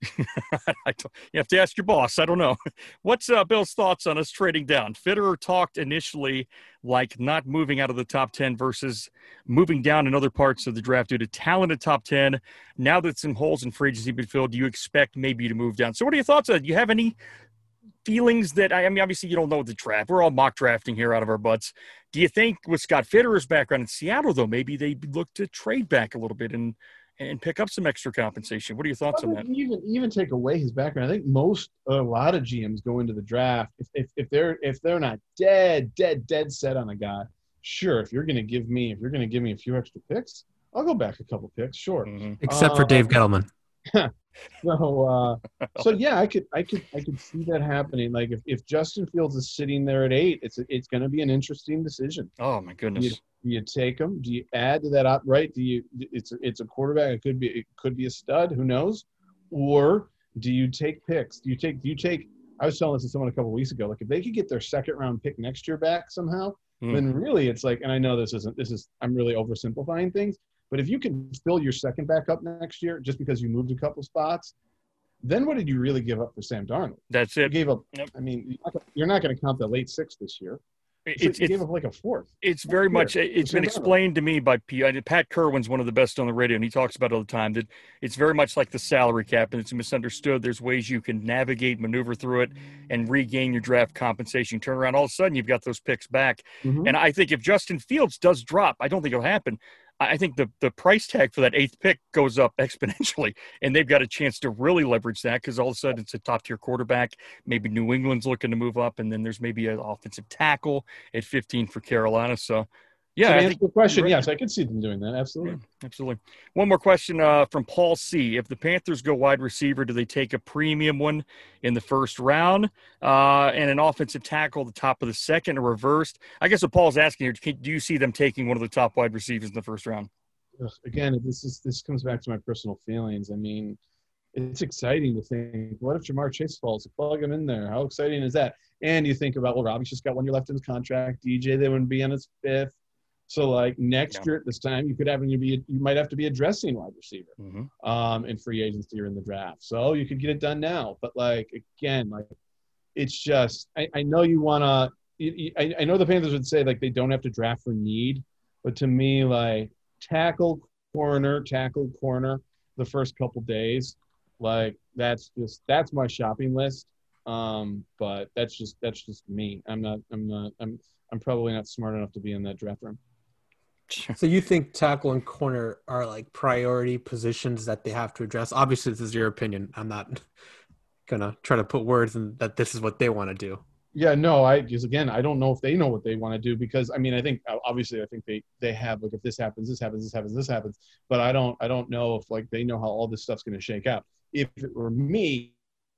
I don't- you have to ask your boss. I don't know. What's uh, Bill's thoughts on us trading down? Fitterer talked initially like not moving out of the top ten versus moving down in other parts of the draft due to talent at top ten. Now that some holes in free agency have been filled, do you expect maybe to move down? So what are your thoughts on it? Do you have any feelings that, I mean, obviously you don't know the draft. We're all mock drafting here out of our butts. Do you think with Scott Fitterer's background in Seattle, though, maybe they look to trade back a little bit and and pick up some extra compensation? What are your thoughts on that? Even even take away his background. I think most a lot of G Ms go into the draft if if, if they're if they're not dead dead dead set on a guy. Sure, if you're going to give me if you're going to give me a few extra picks, I'll go back a couple picks. Sure. Mhm. Except for Uh, Dave Gettleman. So, uh, so yeah, I could, I could, I could see that happening. Like if, if Justin Fields is sitting there at eight, it's, it's going to be an interesting decision. Oh, my Do you, goodness. do you take him? Do you add to that up? Right? Do you? It's, it's a quarterback. It could be, it could be a stud. Who knows? Or do you take picks? Do you take? Do you take? I was telling this to someone a couple of weeks ago. Like if they could get their second round pick next year back somehow, Hmm. then really it's like. And I know this isn't. This is. I'm really oversimplifying things. But if you can fill your second back up next year just because you moved a couple spots, then what did you really give up for Sam Darnold? That's You it. gave up. Yep. I mean, you're not going to count the late sixth this year. So It's, you it's, gave up like a fourth. it's very Here, much, it's Sam been Darnold. explained to me by P, I- Pat Kerwin's one of the best on the radio, and he talks about it all the time, that it's very much like the salary cap, and it's misunderstood. There's ways you can navigate, maneuver through it, and regain your draft compensation. Turn around, all of a sudden, you've got those picks back. Mhm. And I think if Justin Fields does drop, I don't think it'll happen. I I think the, the price tag for that eighth pick goes up exponentially, and they've got a chance to really leverage that because all of a sudden it's a top-tier quarterback. Maybe New England's looking to move up, and then there's maybe an offensive tackle at fifteen for Carolina. So, yeah, So to I answer think the question, you're right. yes, I could see them doing that. Absolutely. Yeah, absolutely. One more question uh, from Paul C. If the Panthers go wide receiver, do they take a premium one in the first round uh, and an offensive tackle at the top of the second or reversed? I guess what Paul's asking here, can, do you see them taking one of the top wide receivers in the first round? Ugh, Again, this is this comes back to my personal feelings. I mean, it's exciting to think, what if Jamar Chase falls? Plug him in there. How exciting is that? And you think about, well, Robbie's just got one year left in his contract. D J, they wouldn't be on his fifth. So, like, next Yeah. year at this time, you could have you be you might have to be addressing wide receiver Mm-hmm. um, in free agency or in the draft. So you could get it done now. But, like, again, like, it's just I, I know you want to – I, I know the Panthers would say, like, they don't have to draft for need. But to me, like, tackle corner, tackle corner the first couple days. Like that's just that's my shopping list. Um, but that's just that's just me. I'm not I'm not I'm I'm probably not smart enough to be in that draft room. So you think tackle and corner are like priority positions that they have to address? Obviously, this is your opinion. I'm not gonna try to put words in that this is what they want to do. Yeah, no, I because again, I don't know if they know what they want to do because I mean, I think obviously, I think they they have like if this happens, this happens, this happens, this happens, but I don't I don't know if like they know how all this stuff's going to shake out. If it were me,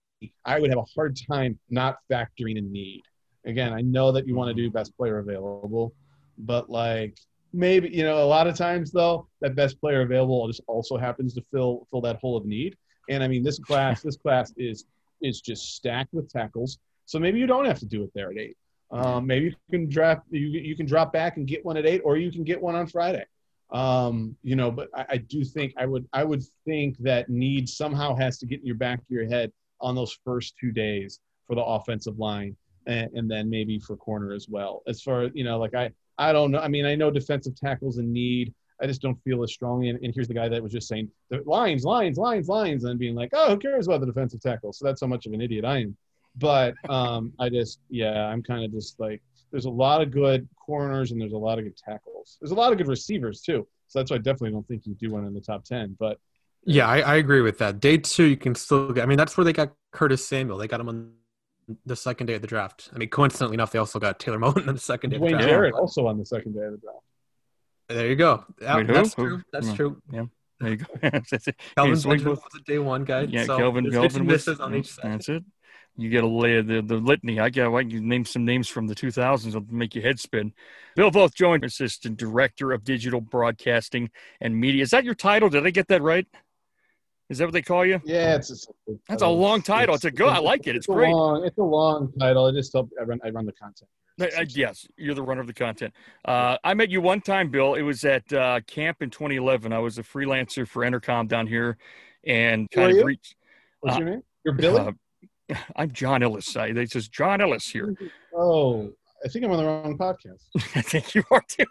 I would have a hard time not factoring in need. Again, I know that you want to do best player available, but like maybe you know a lot of times though that best player available just also happens to fill fill that hole of need. And I mean, this class this class is is just stacked with tackles. So maybe you don't have to do it there at eight. Um, maybe you can draft, you you can drop back and get one at eight, or you can get one on Friday. Um, you know, but I, I do think I would I would think that need somehow has to get in your back of your head on those first two days for the offensive line, and, and then maybe for corner as well. As far as you know, like I I don't know. I mean, I know defensive tackles in need. I just don't feel as strongly. And, and here's the guy that was just saying the lines, lines, lines, lines, and being like, oh, who cares about the defensive tackle? So that's how much of an idiot I am. But um, I just, yeah, I'm kind of just like, there's a lot of good corners and there's a lot of good tackles. There's a lot of good receivers too. So that's why I definitely don't think you do one in the top ten. But yeah, I, I agree with that. Day two, you can still get, I mean, that's where they got Curtis Samuel. They got him on the second day of the draft. I mean, coincidentally enough, they also got Taylor Moton on the second day of the Dwayne draft. Jarrett also on the second day of the draft. There you go. That, Wait, that's who? true. Who? That's Yeah. true. Yeah. There you go. Calvin so Benjamin was a day one guy. Yeah, so Kelvin. there's Kelvin was. misses on each side. That's it. You get a lay the the litany. I got. I can name some names from the two thousands. It'll make your head spin. Bill Voth joined, Assistant Director of Digital Broadcasting and Media. Is that your title? Did I get that right? Is that what they call you? Yeah, it's, it's, it's That's a long title. It's, it's a good. I like it. It's, it's great. A long, it's a long title. I just help. I run. I run the content. Uh, yes, you're the runner of the content. Uh, I met you one time, Bill. It was at uh, camp in twenty eleven. I was a freelancer for Entercom down here, and kind Who of are reached. What's uh, your name? You're Billy. Uh, I'm John Ellis. I, it says John Ellis here. Oh, I think I'm on the wrong podcast. I think you are too.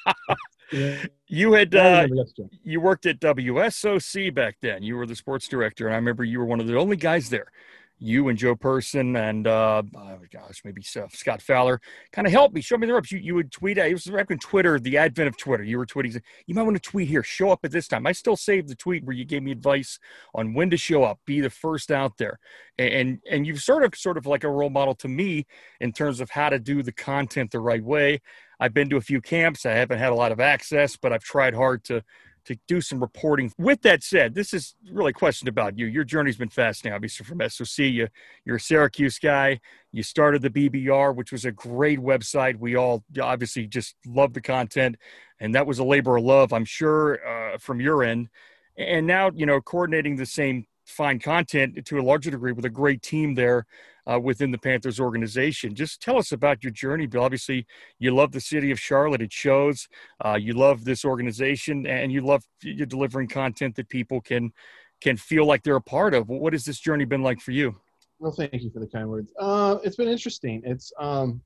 Yeah. You had Yeah, I uh, remember, yes, John. you worked at W S O C back then. You were the sports director, and I remember you were one of the only guys there. You and Joe Person and uh, oh gosh, maybe Scott Fowler kind of helped me, show me the ropes. You you would tweet. It was back when Twitter, the advent of Twitter. You were tweeting. You might want to tweet here. Show up at this time. I still saved the tweet where you gave me advice on when to show up, be the first out there, and and, and you've sort of sort of like a role model to me in terms of how to do the content the right way. I've been to a few camps. I haven't had a lot of access, but I've tried hard to. to do some reporting. With that said, this is really a question about you. Your journey's been fascinating, obviously, from S O C. You, you're a Syracuse guy. You started the B B R, which was a great website. We all obviously just love the content, and that was a labor of love, I'm sure, uh, from your end. And now, you know, coordinating the same fine content to a larger degree with a great team there uh, within the Panthers organization. Just tell us about your journey, Bill. Obviously, you love the city of Charlotte. It shows. Uh, you love this organization, and you love you're delivering content that people can can feel like they're a part of. What has this journey been like for you? Well, thank you for the kind words. Uh, it's been interesting. It's um,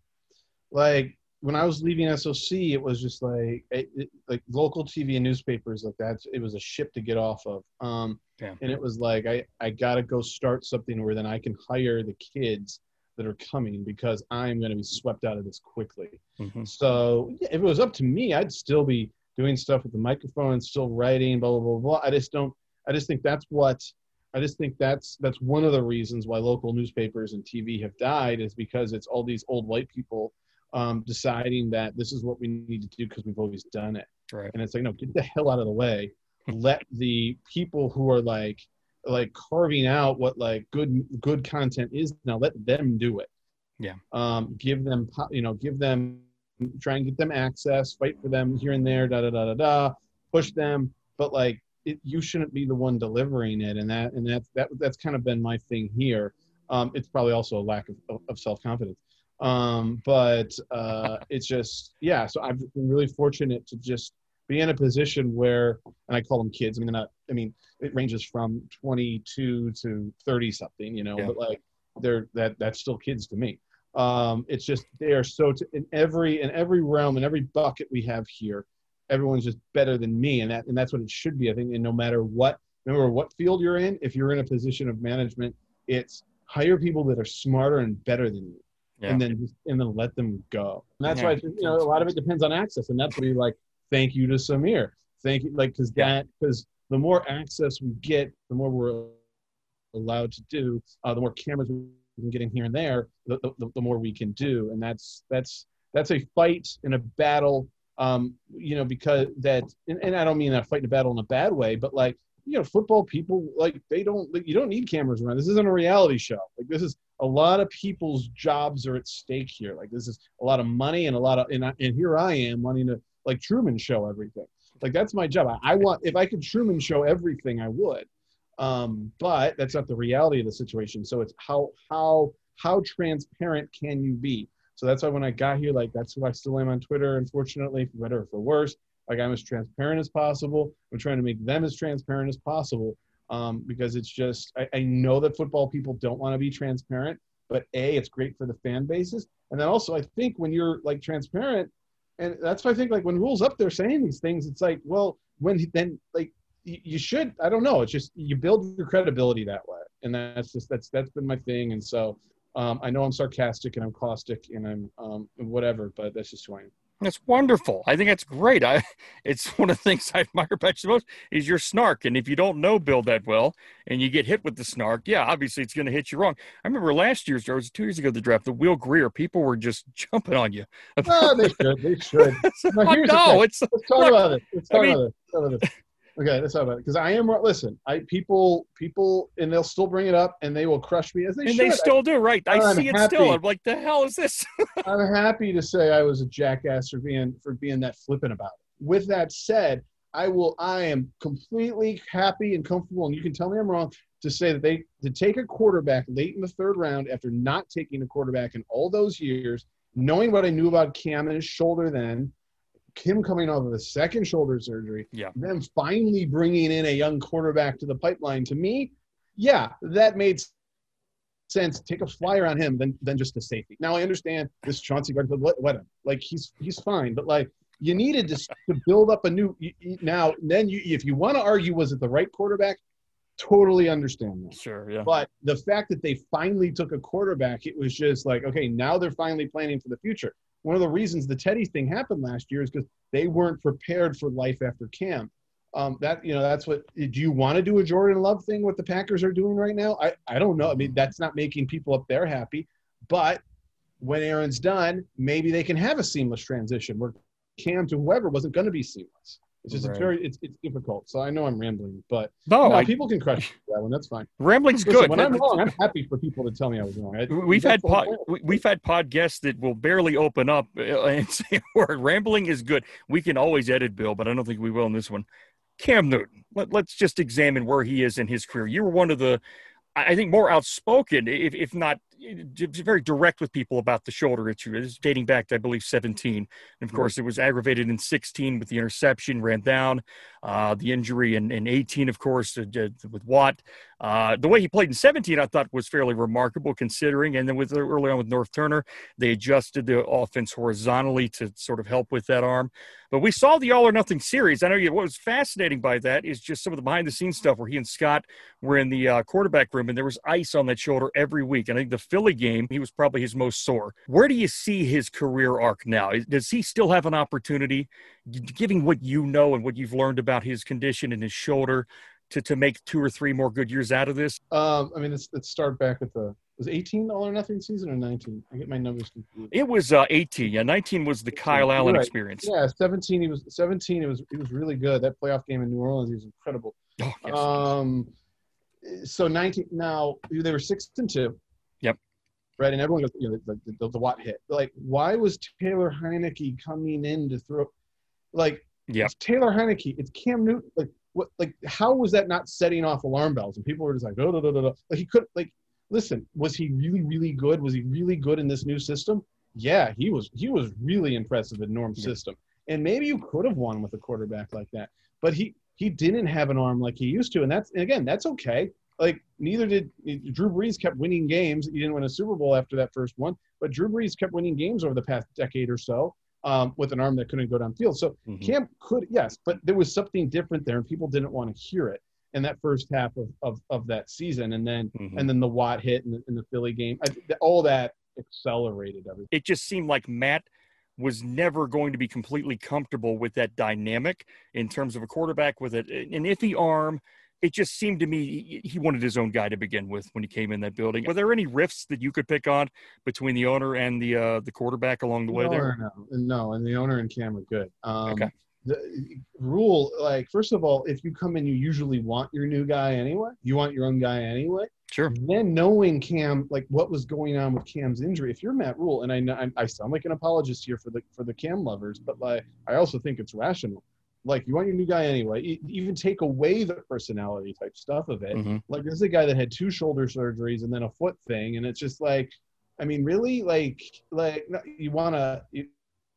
like when I was leaving S O C, it was just like it, it, like local T V and newspapers like that. It was a ship to get off of. Um, Yeah. And it was like, I, I got to go start something where then I can hire the kids that are coming because I'm going to be swept out of this quickly. Mm-hmm. So yeah, if it was up to me, I'd still be doing stuff with the microphone and still writing, blah, blah, blah, blah. I just don't, I just think that's what, I just think that's, that's one of the reasons why local newspapers and T V have died is because it's all these old white people um, deciding that this is what we need to do because we've always done it. Right. And it's like, no, get the hell out of the way. Let the people who are like like carving out what like good good content is now, let them do it. Yeah. Um, give them you know give them try and get them access, fight for them here and there, da da da da da, push them. But like it, you shouldn't be the one delivering it, and that and that's that that's kind of been my thing here. Um, it's probably also a lack of of self confidence. Um, but uh, it's just yeah. So I've been really fortunate to just be in a position where, and I call them kids. I mean, they're not. I mean, it ranges from twenty-two to thirty something, you know. Yeah. But like, they're that that's still kids to me. Um, it's just they are so t- in every in every realm in every bucket we have here. everyone's just better than me, and that and that's what it should be, I think. And no matter what, no matter what field you're in, if you're in a position of management, it's hire people that are smarter and better than you, yeah. and then just, and then let them go. And that's yeah. why I think, you know, a lot of it depends on access, and that's what you like. Thank you to Samir. Thank you, like because yeah. that because the more access we get, the more we're allowed to do, uh, the more cameras we can get in here and there, the, the, the more we can do, and that's that's that's a fight and a battle. Um, you know, because that, and, and I don't mean that fight and a battle in a bad way, but like, you know, football people, like they don't, like, you don't need cameras around. This isn't a reality show. Like this is a lot of people's jobs are at stake here. Like this is a lot of money and a lot of, and, I, and here I am wanting to like Truman Show everything. Like that's my job. I, I want, if I could Truman Show everything, I would. Um, but that's not the reality of the situation. So it's how, how, how transparent can you be? So that's why when I got here, like that's who I still am on Twitter, unfortunately, for better or for worse. Like I'm as transparent as possible. I'm trying to make them as transparent as possible, um, because it's just, I, I know that football people don't want to be transparent, but A, it's great for the fan bases. And then also I think when you're like transparent, and that's why I think like when Rhule's up there saying these things, it's like, well, when then like you, you should, I don't know. It's just, you build your credibility that way. And that's just, that's, that's been my thing. And so, Um, I know I'm sarcastic and I'm caustic and I'm um, whatever, but that's just who I am. That's wonderful. I think that's great. I, it's one of the things I admire about you most is your snark. And if you don't know Bill that well and you get hit with the snark, yeah, obviously it's going to hit you wrong. I remember last year's, or was it two years ago, the draft, the Will Greer, people were just jumping on you. Oh, they should. They should. Now, here's no, it's let's talk look, about it. Let's talk I mean, about it. Let's talk about this. Okay, let's talk about it. Because I am, listen, I people, people, and they'll still bring it up, and they will crush me as they and should. And they still I, do, right? I I'm see it happy. still. I'm like, the hell is this? I'm happy to say I was a jackass for being for being that flippant about it. With that said, I will. I am completely happy and comfortable, and you can tell me I'm wrong, to say that they to take a quarterback late in the third round after not taking a quarterback in all those years, knowing what I knew about Cam and his shoulder then. Him coming off of a second shoulder surgery, yeah. them finally bringing in a young quarterback to the pipeline. To me, yeah, that made sense. Take a flyer on him than than just a safety. Now I understand this Chauncey Gardner, but what, what like he's he's fine, but like you needed to to build up a new. You, you, now then, you if you want to argue was it the right quarterback, totally understand that. Sure, yeah. But the fact that they finally took a quarterback, it was just like, okay, now they're finally planning for the future. One of the reasons the Teddy thing happened last year is because they weren't prepared for life after Cam. Um, that you know, that's what. Do you want to do a Jordan Love thing? What the Packers are doing right now? I, I don't know. I mean, that's not making people up there happy. But when Aaron's done, maybe they can have a seamless transition where Cam to whoever wasn't going to be seamless. It's just right. it's very it's, it's difficult. So I know I'm rambling, but no, no I, people can crush that one. That's fine. Rambling's Listen, good. When I'm wrong, I'm happy for people to tell me I was wrong. I, we've had pod, we've had pod guests that will barely open up and say a word. Rambling is good. We can always edit Bill, but I don't think we will in this one. Cam Newton. Let, let's just examine where he is in his career. You were one of the, I think, more outspoken, if, if not very direct with people about the shoulder issue. It's dating back to, I believe, seventeen. And, of course, it was aggravated in sixteen with the interception, ran down. Uh, the injury in, in eighteen, of course, uh, with Watt. Uh, the way he played in seventeen, I thought, was fairly remarkable considering. And then with early on with North Turner, they adjusted the offense horizontally to sort of help with that arm. But we saw the all-or-nothing series. I know you, what was fascinating by that is just some of the behind-the-scenes stuff where he and Scott were in the uh, quarterback room, and there was ice on that shoulder every week. And I think the Philly game, he was probably his most sore. Where do you see his career arc now? Does he still have an opportunity, given what you know and what you've learned about his condition and his shoulder, to, to make two or three more good years out of this? Um, I mean, let's, let's start back with the – was eighteen all or nothing season or nineteen? I get my numbers confused. It was uh, eighteen. Yeah, nineteen was the Kyle Allen right. experience. Yeah, seventeen. He was seventeen. It was he was really good. That playoff game in New Orleans, he was incredible. Oh, yes. Um, so nineteen. Now they were six and two. Yep. Right, and everyone goes, you know, the, the, the Watt hit. Like, why was Taylor Heineke coming in to throw? Like, yep. It's Taylor Heineke. It's Cam Newton. Like, what? Like, how was that not setting off alarm bells? And people were just like, oh, no, no, no, no. Like, he could like. Listen, was he really, really good? Was he really good in this new system? Yeah, he was. He was really impressive in Norm's yeah. system. And maybe you could have won with a quarterback like that. But he he didn't have an arm like he used to, and that's and again, that's okay. Like neither did Drew Brees. Kept winning games. He didn't win a Super Bowl after that first one, but Drew Brees kept winning games over the past decade or so. um, with an arm that couldn't go downfield. So Mhm. Cam could, yes, but there was something different there, and people didn't want to hear it in that first half of of, of that season. And then Mhm. and then the Watt hit in the, in the Philly game, I, all that accelerated everything. It just seemed like Matt was never going to be completely comfortable with that dynamic in terms of a quarterback with a, an iffy arm. It just seemed to me he wanted his own guy to begin with when he came in that building. Were there any rifts that you could pick on between the owner and the uh, the quarterback along the way no, there? No, no, and the owner and Cam are good. Um, Okay. The rule, like, first of all, if you come in, you usually want your new guy anyway. You want your own guy anyway. Sure. Then knowing Cam, like what was going on with Cam's injury, if you're Matt Rule, and I know I, I sound like an apologist here for the for the Cam lovers, but like I also think it's rational. Like you want your new guy anyway. E- even take away the personality type stuff of it. Mhm. Like there's a guy that had two shoulder surgeries and then a foot thing, and it's just like, I mean, really, like like you want to. You,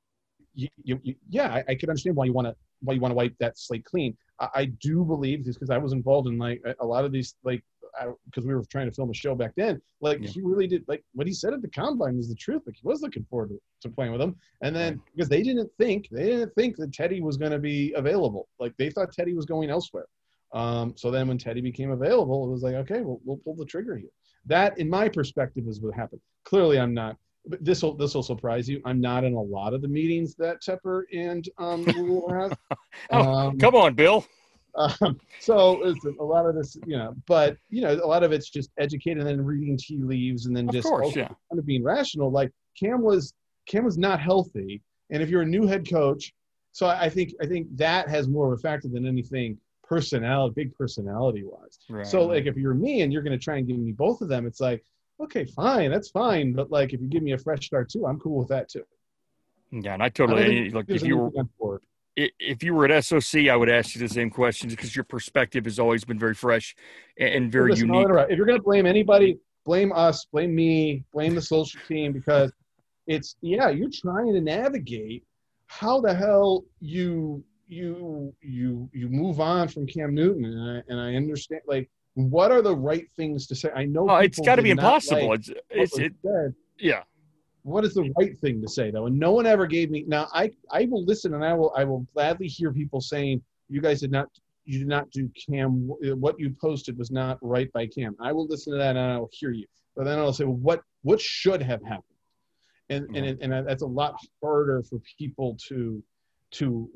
You, you, you, yeah, I, I could understand why you want to why you want to wipe that slate clean. I, I do believe this because I was involved in like a, a lot of these, like because we were trying to film a show back then. Like Yeah. he really did, like what he said at the combine was the truth. Like he was looking forward to, to playing with him, and then Right. because they didn't think they didn't think that Teddy was going to be available. Like they thought Teddy was going elsewhere. Um, so then when Teddy became available, it was like, okay, we'll we'll pull the trigger here. That, in my perspective, is what happened. Clearly, I'm not. But this will this will surprise you. I'm not in a lot of the meetings that Tepper and um, Rule have. Oh, Um, come on, Bill. um, so it's a lot of this, you know, but you know, a lot of it's just educated and then reading tea leaves and then Of just course, also yeah. kind of being rational. Like Cam was Cam was not healthy, and if you're a new head coach, so I think I think that has more of a factor than anything personality, big personality wise. Right, So right. like if you're me and you're going to try and give me both of them, it's like, okay, fine, that's fine. But like if you give me a fresh start too, I'm cool with that too. Yeah, and I I don't totally think look. there's If you were anything untoward. i- if you were at S O C, I would ask you the same questions because your perspective has always been very fresh and, and very Listen, I'll unique. interrupt. If you're going to blame anybody, blame us, blame me, blame the social team, because it's, yeah, you're trying to navigate how the hell you you you you move on from Cam Newton, and I, and I understand, like, what are the right things to say? I know Oh, it's people got to did be not impossible. like It's what it's was it. said. Yeah. What is the right thing to say though? And no one ever gave me. Now I I will listen, and I will I will gladly hear people saying you guys did not you did not do Cam. What you posted was not right by Cam. I will listen to that and I will hear you. But then I'll say, well, what what should have happened? And Yeah. and it, and that's a lot harder for people to to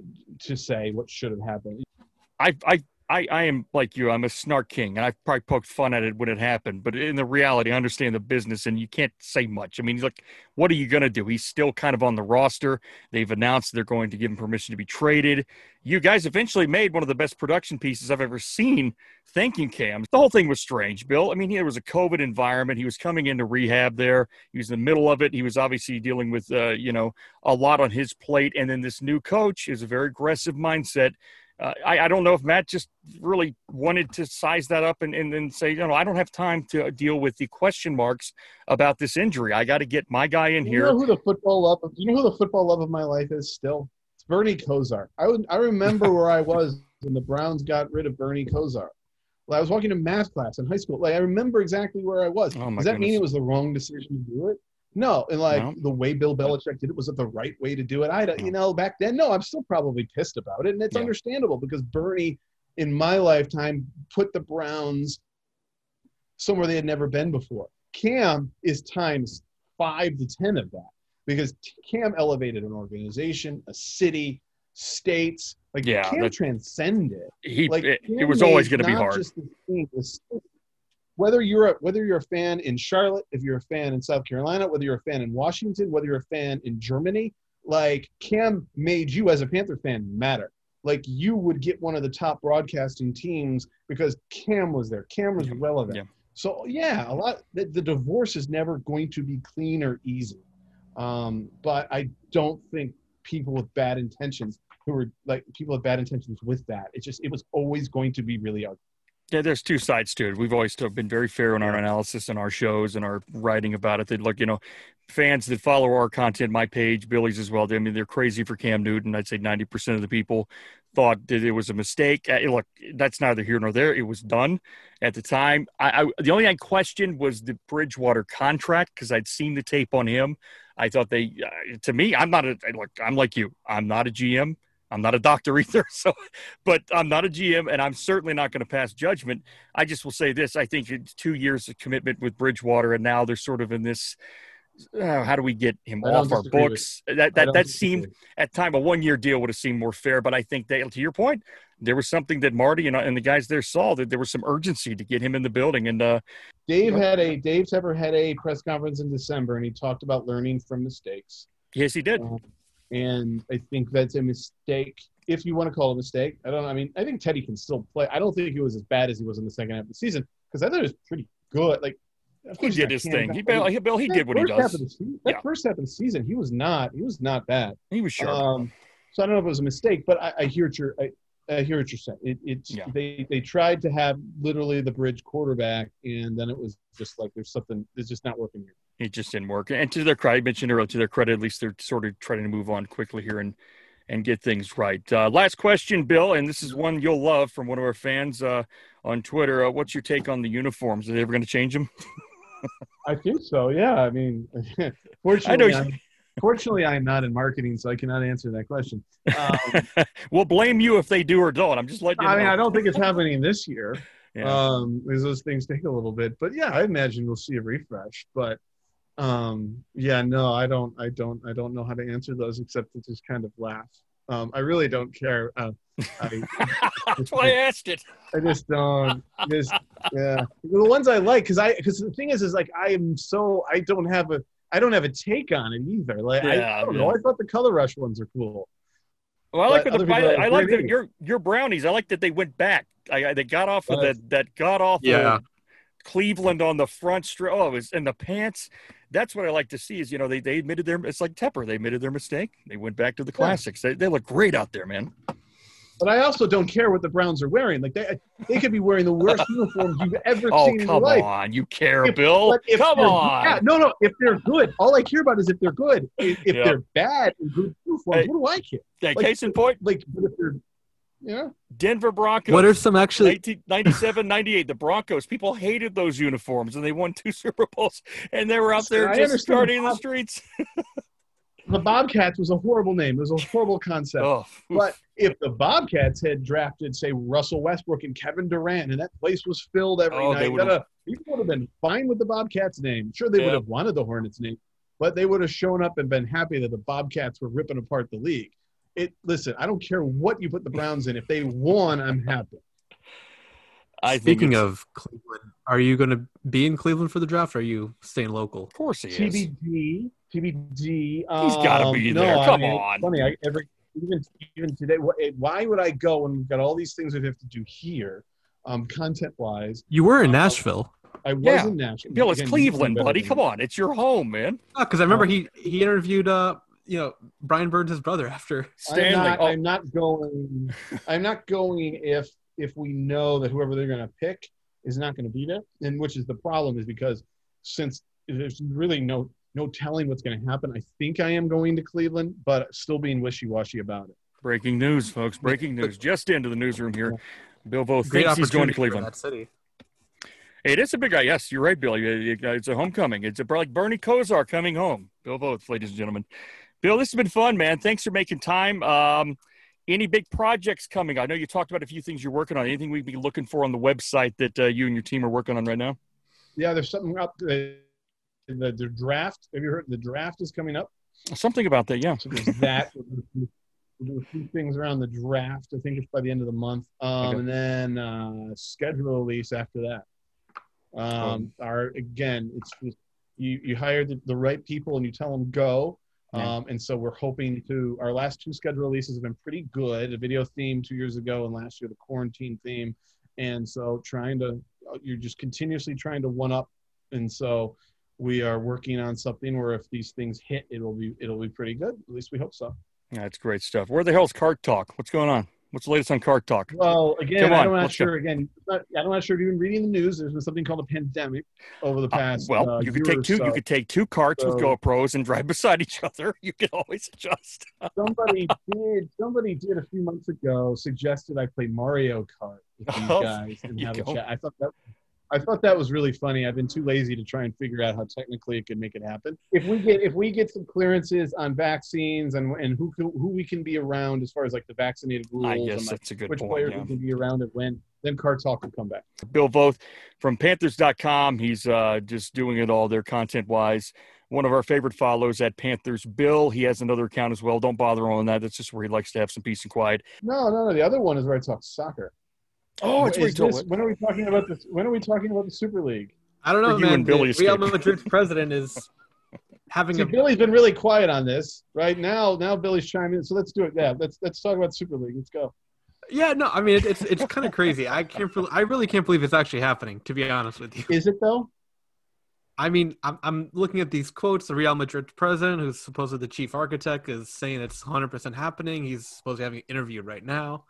to say what should have happened. I, I, I, I am like you. I'm a snark king, and I probably poked fun at it when it happened. But in the reality, I understand the business, and you can't say much. I mean, like, what are you going to do? He's still kind of on the roster. They've announced they're going to give him permission to be traded. You guys eventually made one of the best production pieces I've ever seen. Thanking Cam. The whole thing was strange, Bill. I mean, there was a COVID environment. He was coming into rehab there. He was in the middle of it. He was obviously dealing with, uh, you know, a lot on his plate. And then this new coach is a very aggressive mindset. Uh, I, I don't know if Matt just really wanted to size that up and, and, and say, you know, I don't have time to deal with the question marks about this injury. I got to get my guy in You here. know who the football love of, you know who the football love of my life is still? It's Bernie Kosar. I would I remember where I was when the Browns got rid of Bernie Kosar. Well, I was walking to math class in high school. Like I remember exactly where I was. Oh, my Does that mean goodness. it was the wrong decision to do it? No, and like No. the way Bill Belichick did it, was it the right way to do it? I don't, No. you know, back then, no, I'm still probably pissed about it, and it's Yeah. understandable because Bernie, in my lifetime, put the Browns somewhere they had never been before. Cam is times five to ten of that because Cam elevated an organization, a city, states. Like Yeah, Cam that- transcended. He, Like it, Cam it was always made going to be not hard. just the team, the city. Whether you're a, whether you're a fan in Charlotte, if you're a fan in South Carolina, whether you're a fan in Washington, whether you're a fan in Germany, like Cam made you as a Panther fan matter. Like you would get one of the top broadcasting teams because Cam was there. Cam was Yeah. relevant. Yeah. So yeah, a lot. The, the divorce is never going to be clean or easy. Um, but I don't think people with bad intentions who were like people with bad intentions with that. It just it was always going to be really ugly. Yeah, there's two sides to it. We've always been very fair in our analysis and our shows and our writing about it. They look, you know, fans that follow our content, my page, Billy's as well. I mean, they're crazy for Cam Newton. I'd say ninety percent of the people thought that it was a mistake. Uh, look, that's neither here nor there. It was done at the time. I, I the only thing I questioned was the Bridgewater contract because I'd seen the tape on him. I thought they, uh, to me, I'm not a look. I'm like you. I'm not a G M. I'm not a doctor either. So, but I'm not a G M, and I'm certainly not going to pass judgment. I just will say this: I think it's two years of commitment with Bridgewater, and now they're sort of in this. Uh, how do we get him off our books? That that that seemed at time a one year deal would have seemed more fair, but I think they, to your point, there was something that Marty and, and the guys there saw that there was some urgency to get him in the building. And uh, Dave had a Dave Tepper had a press conference in December, and he talked about learning from mistakes. Yes, he did. Uh, and I think that's a mistake, if you want to call it a mistake. I don't know. I mean, I think Teddy can still play. I don't think he was as bad as he was in the second half of the season because I thought it was pretty good. Like. He did his thing. He, Bill, he, Bill, he did what he does. Season, that yeah. first half of the season, he was not. He was not bad. He was sharp. Um, so I don't know if it was a mistake, but I, I hear what you're. I, I hear what you're saying. It, it's yeah. they they tried to have literally the bridge quarterback, and then it was just like there's something. It's just not working here. It just didn't work. And to their credit, I mentioned earlier, to their credit, at least they're sort of trying to move on quickly here and and get things right. Uh, last question, Bill, and this is one you'll love from one of our fans uh, on Twitter. Uh, what's your take on the uniforms? Are they ever going to change them? I think so. Yeah. I mean, fortunately, I I'm, fortunately, I'm not in marketing, so I cannot answer that question. Um, we'll blame you if they do or don't. I'm just letting you I know. mean, I don't think it's happening this year. Yeah. Um, because those things take a little bit, but yeah, I imagine we'll see a refresh. But um, yeah, no, I don't, I don't, I don't know how to answer those except to just kind of laugh. Um, I really don't care. Uh, I, That's why I asked it. I just don't. Just yeah, the ones I like because I because the thing is is like I am so I don't have a I don't have a take on it either. Like yeah, I, I don't yeah. know. I thought the Color Rush ones are cool. Well, I like but the, I, like, I like that your your brownies. I like that they went back. I, I they got off of uh, that that got off yeah. of Cleveland on the front strip. Oh, it was in the pants. That's what I like to see is, you know, they, they admitted their, it's like Tepper. They admitted their mistake. They went back to the classics. Yeah. They, they look great out there, man. But I also don't care what the Browns are wearing. Like they they could be wearing the worst uniforms you've ever oh, seen in your life. Oh, come on. You care, if, Bill. Come on. Yeah, no, no. If they're good, all I care about is if they're good. If, if yeah. they're bad and good uniforms, hey, what do I care? Yeah, like, case in point. Like, but if they're, you know. Denver Broncos. What are some actually nineteen ninety-seven, ninety-eight the Broncos, people hated those uniforms and they won two Super Bowls and they were out there I just starting in the, the streets. The Bobcats was a horrible name. It was a horrible concept. Oh, but if the Bobcats had drafted, say, Russell Westbrook and Kevin Durant, and that place was filled every oh, night, that, people would have been fine with the Bobcats name. Sure, they yeah. would have wanted the Hornets name, but they would have shown up and been happy that the Bobcats were ripping apart the league. It listen, I don't care what you put the Browns in. If they won, I'm happy. I Speaking of Cleveland, are you going to be in Cleveland for the draft, or are you staying local? Of course he T B D, is. T B D. He's got to be um, there. No, Come I mean, on. Funny, I, every, even, even today, why would I go when we've got all these things we have to do here, um, content-wise? You were in Nashville. I was yeah. in Nashville. Bill, it's Again, Cleveland, buddy. Come on. It's your home, man. Because oh, I remember he, he interviewed uh, you know, Brian Burns' brother after Stanley. I'm not, oh. I'm not going. I'm not going if if we know that whoever they're going to pick is not going to be there, and which is the problem is because since there's really no no telling what's going to happen. I think I am going to Cleveland, but still being wishy-washy about it. Breaking news, folks. Breaking news. Just into the newsroom here. Bill Voth Great thinks he's going to opportunity Cleveland. for that city. It is a big guy. Yes, you're right, Bill. It's a homecoming. It's a, like Bernie Kosar coming home. Bill Voth, ladies and gentlemen. Bill, this has been fun, man. Thanks for making time. Um, any big projects coming? I know you talked about a few things you're working on. Anything we'd be looking for on the website that uh, you and your team are working on right now? Yeah, there's something up. The, the, the draft. Have you heard? The draft is coming up. Something about that, yeah. So there's that. We'll do a few things around the draft. I think it's by the end of the month. Um, okay. And then uh, schedule release after that. Um, oh. Our again, it's just, you you hire the, the right people and you tell them go. Yeah. Um, and so we're hoping to. Our last two schedule releases have been pretty good. A video theme two years ago, and last year the quarantine theme. And so trying to, you're just continuously trying to one up. And so we are working on something where if these things hit, it'll be it'll be pretty good. At least we hope so. Yeah, that's great stuff. Where the hell's Cart Talk? What's going on? What's the latest on Cart Talk? Well, again, Come on, I'm not let's sure. go. Again, I'm not sure if you've been reading the news. There's been something called a pandemic over the Uh, past. well, uh, you could year take or two. so. You could take two carts with So- GoPros and drive beside each other. You can always adjust. Somebody did. Somebody did a few months ago. Suggested I play Mario Kart with these Oh, guys and there you have a go. chat. I thought that. I thought that was really funny. I've been too lazy to try and figure out how technically it could make it happen. If we get if we get some clearances on vaccines and and who can, who we can be around as far as like the vaccinated rules I and guess like that's a good which point. players Yeah. we can be around and when, then Cart Talk will come back. Bill Voth from Panthers dot com. He's uh, just doing it all there content-wise. One of our favorite follows at Panthers Bill. He has another account as well. Don't bother on that. That's just where he likes to have some peace and quiet. No, no, no. The other one is where I talk soccer. Oh, it's Is where he told this- it. when are we talking about this? When are we talking about the Super League? I don't know, You man. and Billy The Real escaped. Madrid's president is having See, a Billy's been really quiet on this right now. Now Billy's chiming in, so let's do it. Yeah, let's let's talk about Super League. Let's go. yeah. No, I mean it, it's it's kind of crazy. I can't. bel- I really can't believe it's actually happening. To be honest with you. Is it though? I mean, I'm, I'm looking at these quotes. The Real Madrid president, who's supposedly the chief architect, is saying it's one hundred percent happening. He's supposedly having an interview right now.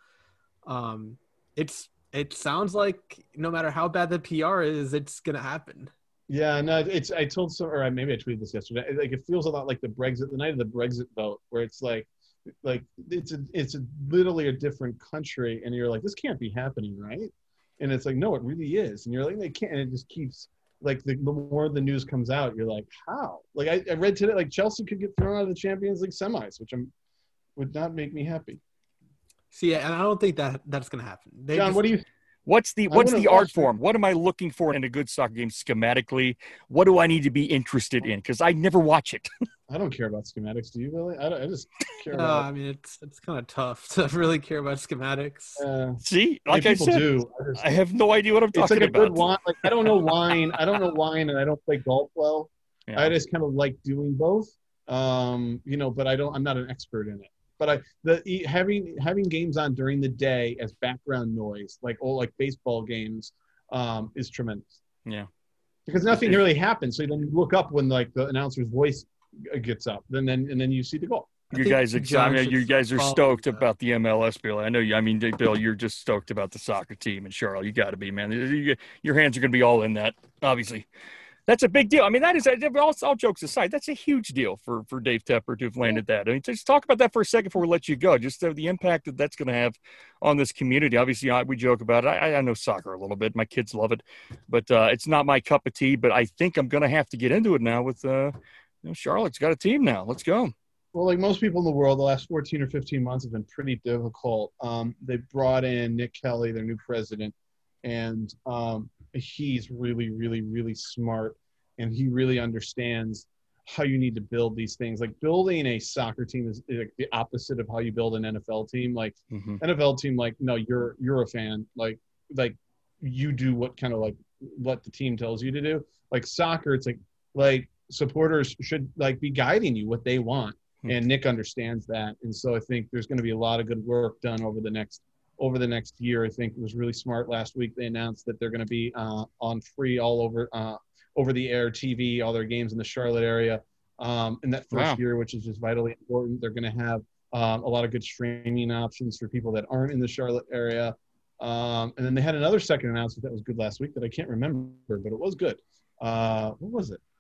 Um, it's it sounds like no matter how bad the P R is, it's gonna happen. Yeah, no, it's. I told some, or maybe I tweeted this yesterday. Like, it feels a lot like the Brexit, the night of the Brexit vote, where it's like, like it's a, it's a, literally a different country, and you're like, this can't be happening, right? And it's like, no, it really is, and you're like, they can't. And it just keeps like the, the more the news comes out, you're like, how? Like I, I read today, like Chelsea could get thrown out of the Champions League semis, which I'm would not make me happy. See, and I don't think that that's gonna happen. They John, just- what do you? What's the I what's would've the art lost it. form? What am I looking for in a good soccer game schematically? What do I need to be interested in? Because I never watch it. I don't care about schematics. Do you really? I, don't, I just care No, about. I mean it's it's kind of tough to really care about schematics. Uh, See, I mean, like I people said, do. I just- I have no idea what I'm it's talking like a about. good wine. Like I don't know wine. I don't know wine, and I don't play golf well. Yeah. I just kind of like doing both. Um, you know, but I don't. I'm not an expert in it. But I the e- having having games on during the day as background noise, like oh, like baseball games, um, is tremendous. Yeah. Because nothing It- really happens. So then you look up when like the announcer's voice gets up, then then and then you see the goal. I You think guys, the ex- I mean, Giants you should guys are follow stoked the- about the M L S, Bill. I know you. I mean, Bill, you're just stoked about the soccer team in Charlotte. You got to be, man. You- Your hands are going to be all in that, obviously. That's a big deal. I mean, that is all, all jokes aside. That's a huge deal for, for Dave Tepper to have landed that. I mean, just talk about that for a second before we let you go. Just the, the impact that that's going to have on this community. Obviously, I, we joke about it. I, I know soccer a little bit. My kids love it, but uh, it's not my cup of tea. But I think I'm going to have to get into it now. With uh, you know, Charlotte's got a team now. Let's go. Well, like most people in the world, the last fourteen or fifteen months have been pretty difficult. Um, they brought in Nick Kelly, their new president, and um, he's really, really, really smart, and he really understands how you need to build these things. Like building a soccer team is like the opposite of how you build an N F L team. Like Mm-hmm. N F L team, like no, you're you're a fan. Like like you do what kind of like what the team tells you to do. Like soccer, it's like like supporters should like be guiding you what they want. And Nick understands that, and so I think there's going to be a lot of good work done over the next over the next year. I think it was really smart last week. They announced that they're going to be uh, on free all over uh, over the air T V, all their games in the Charlotte area um, in that first Wow. year, which is just vitally important. They're going to have um, a lot of good streaming options for people that aren't in the Charlotte area. Um, and then they had another second announcement that was good last week that I can't remember, but it was good. Uh, what was it?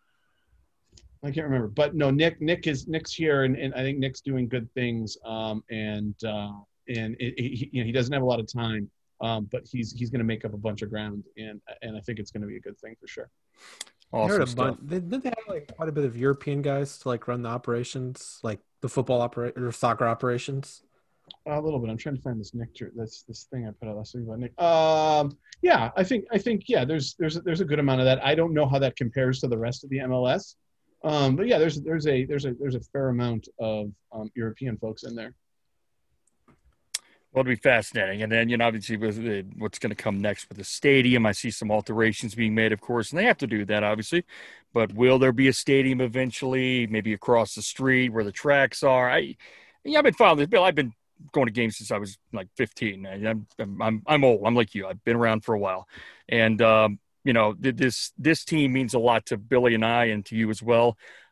I can't remember, but no, Nick, Nick is Nick's here, and, and I think Nick's doing good things. Um, and uh, and it, he, you know, he doesn't have a lot of time, um, but he's he's going to make up a bunch of ground, and and I think it's going to be a good thing for sure. I Awesome heard a stuff. bunch. Didn't they have like quite a bit of European guys to like run the operations, like the football operate or soccer operations? A little bit. I'm trying to find this Nick. This this thing I put out last week about Nick. Um, yeah, I think I think yeah. There's there's there's a good amount of that. I don't know how that compares to the rest of the M L S. Um, but yeah, there's there's a there's a there's a fair amount of um, European folks in there. Well, it'll be fascinating. And then, you know, obviously with the, what's going to come next with the stadium, I see some alterations being made, of course, and they have to do that, obviously. But will there be a stadium eventually, maybe across the street where the tracks are? I, yeah, I've been following this, Bill. I've been going to games since I was like fifteen. I'm, I'm, I'm old. I'm like you. I've been around for a while. And, um, you know, this this team means a lot to Billy and I and to you as well.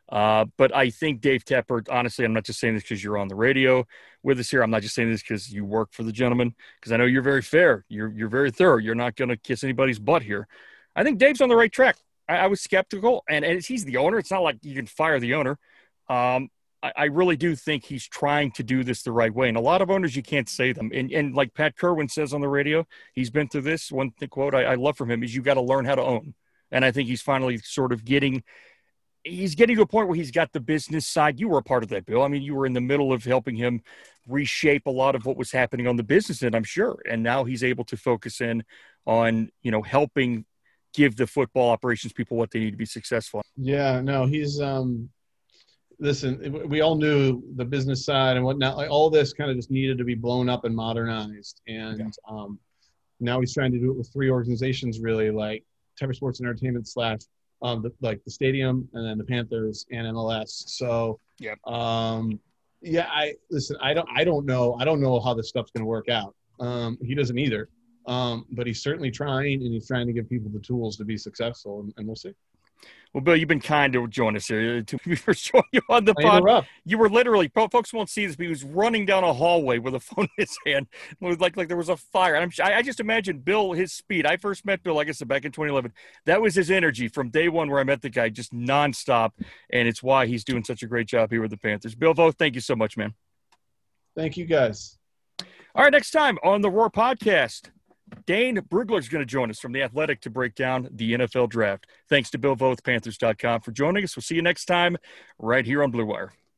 Uh, but I think Dave Tepper, honestly, I'm not just saying this because you're on the radio with us here. I'm not just saying this because you work for the gentleman, because I know you're very fair. You're you're very thorough. You're not going to kiss anybody's butt here. I think Dave's on the right track. I, I was skeptical, and, and he's the owner. It's not like you can fire the owner. Um, I, I really do think he's trying to do this the right way. And a lot of owners, you can't say them. And, and like Pat Kerwin says on the radio, he's been through this. One thing, quote I, I love from him is you got to learn how to own. And I think he's finally sort of getting – he's getting to a point where he's got the business side. You were a part of that, Bill. I mean, you were in the middle of helping him reshape a lot of what was happening on the business end, I'm sure. And now he's able to focus in on, you know, helping give the football operations people what they need to be successful. Yeah, no, he's um, – listen, we all knew the business side and whatnot. Like all this kind of just needed to be blown up and modernized. And yeah. um, now he's trying to do it with three organizations, really, like Tepper Sports and Entertainment slash Um, the, like the stadium, and then the Panthers and N L S. So, yeah, um, yeah. I listen. I don't. I don't know. I don't know how this stuff's going to work out. Um, he doesn't either. Um, but he's certainly trying, and he's trying to give people the tools to be successful, and, and we'll see. Well, Bill, you've been kind to join us here. We were showing you on the pod. You were literally, folks won't see this, but he was running down a hallway with a phone in his hand. It was like, like there was a fire. And I'm, I just imagine Bill, his speed. I first met Bill, like I said, back in twenty eleven. That was his energy from day one where I met the guy, just nonstop. And it's why he's doing such a great job here with the Panthers. Bill Voth, thank you so much, man. Thank you, guys. All right, next time on the Roar Podcast, Dane Brugler is going to join us from The Athletic to break down the N F L draft. Thanks to Bill Voth, Panthers dot com, for joining us. We'll see you next time right here on Blue Wire.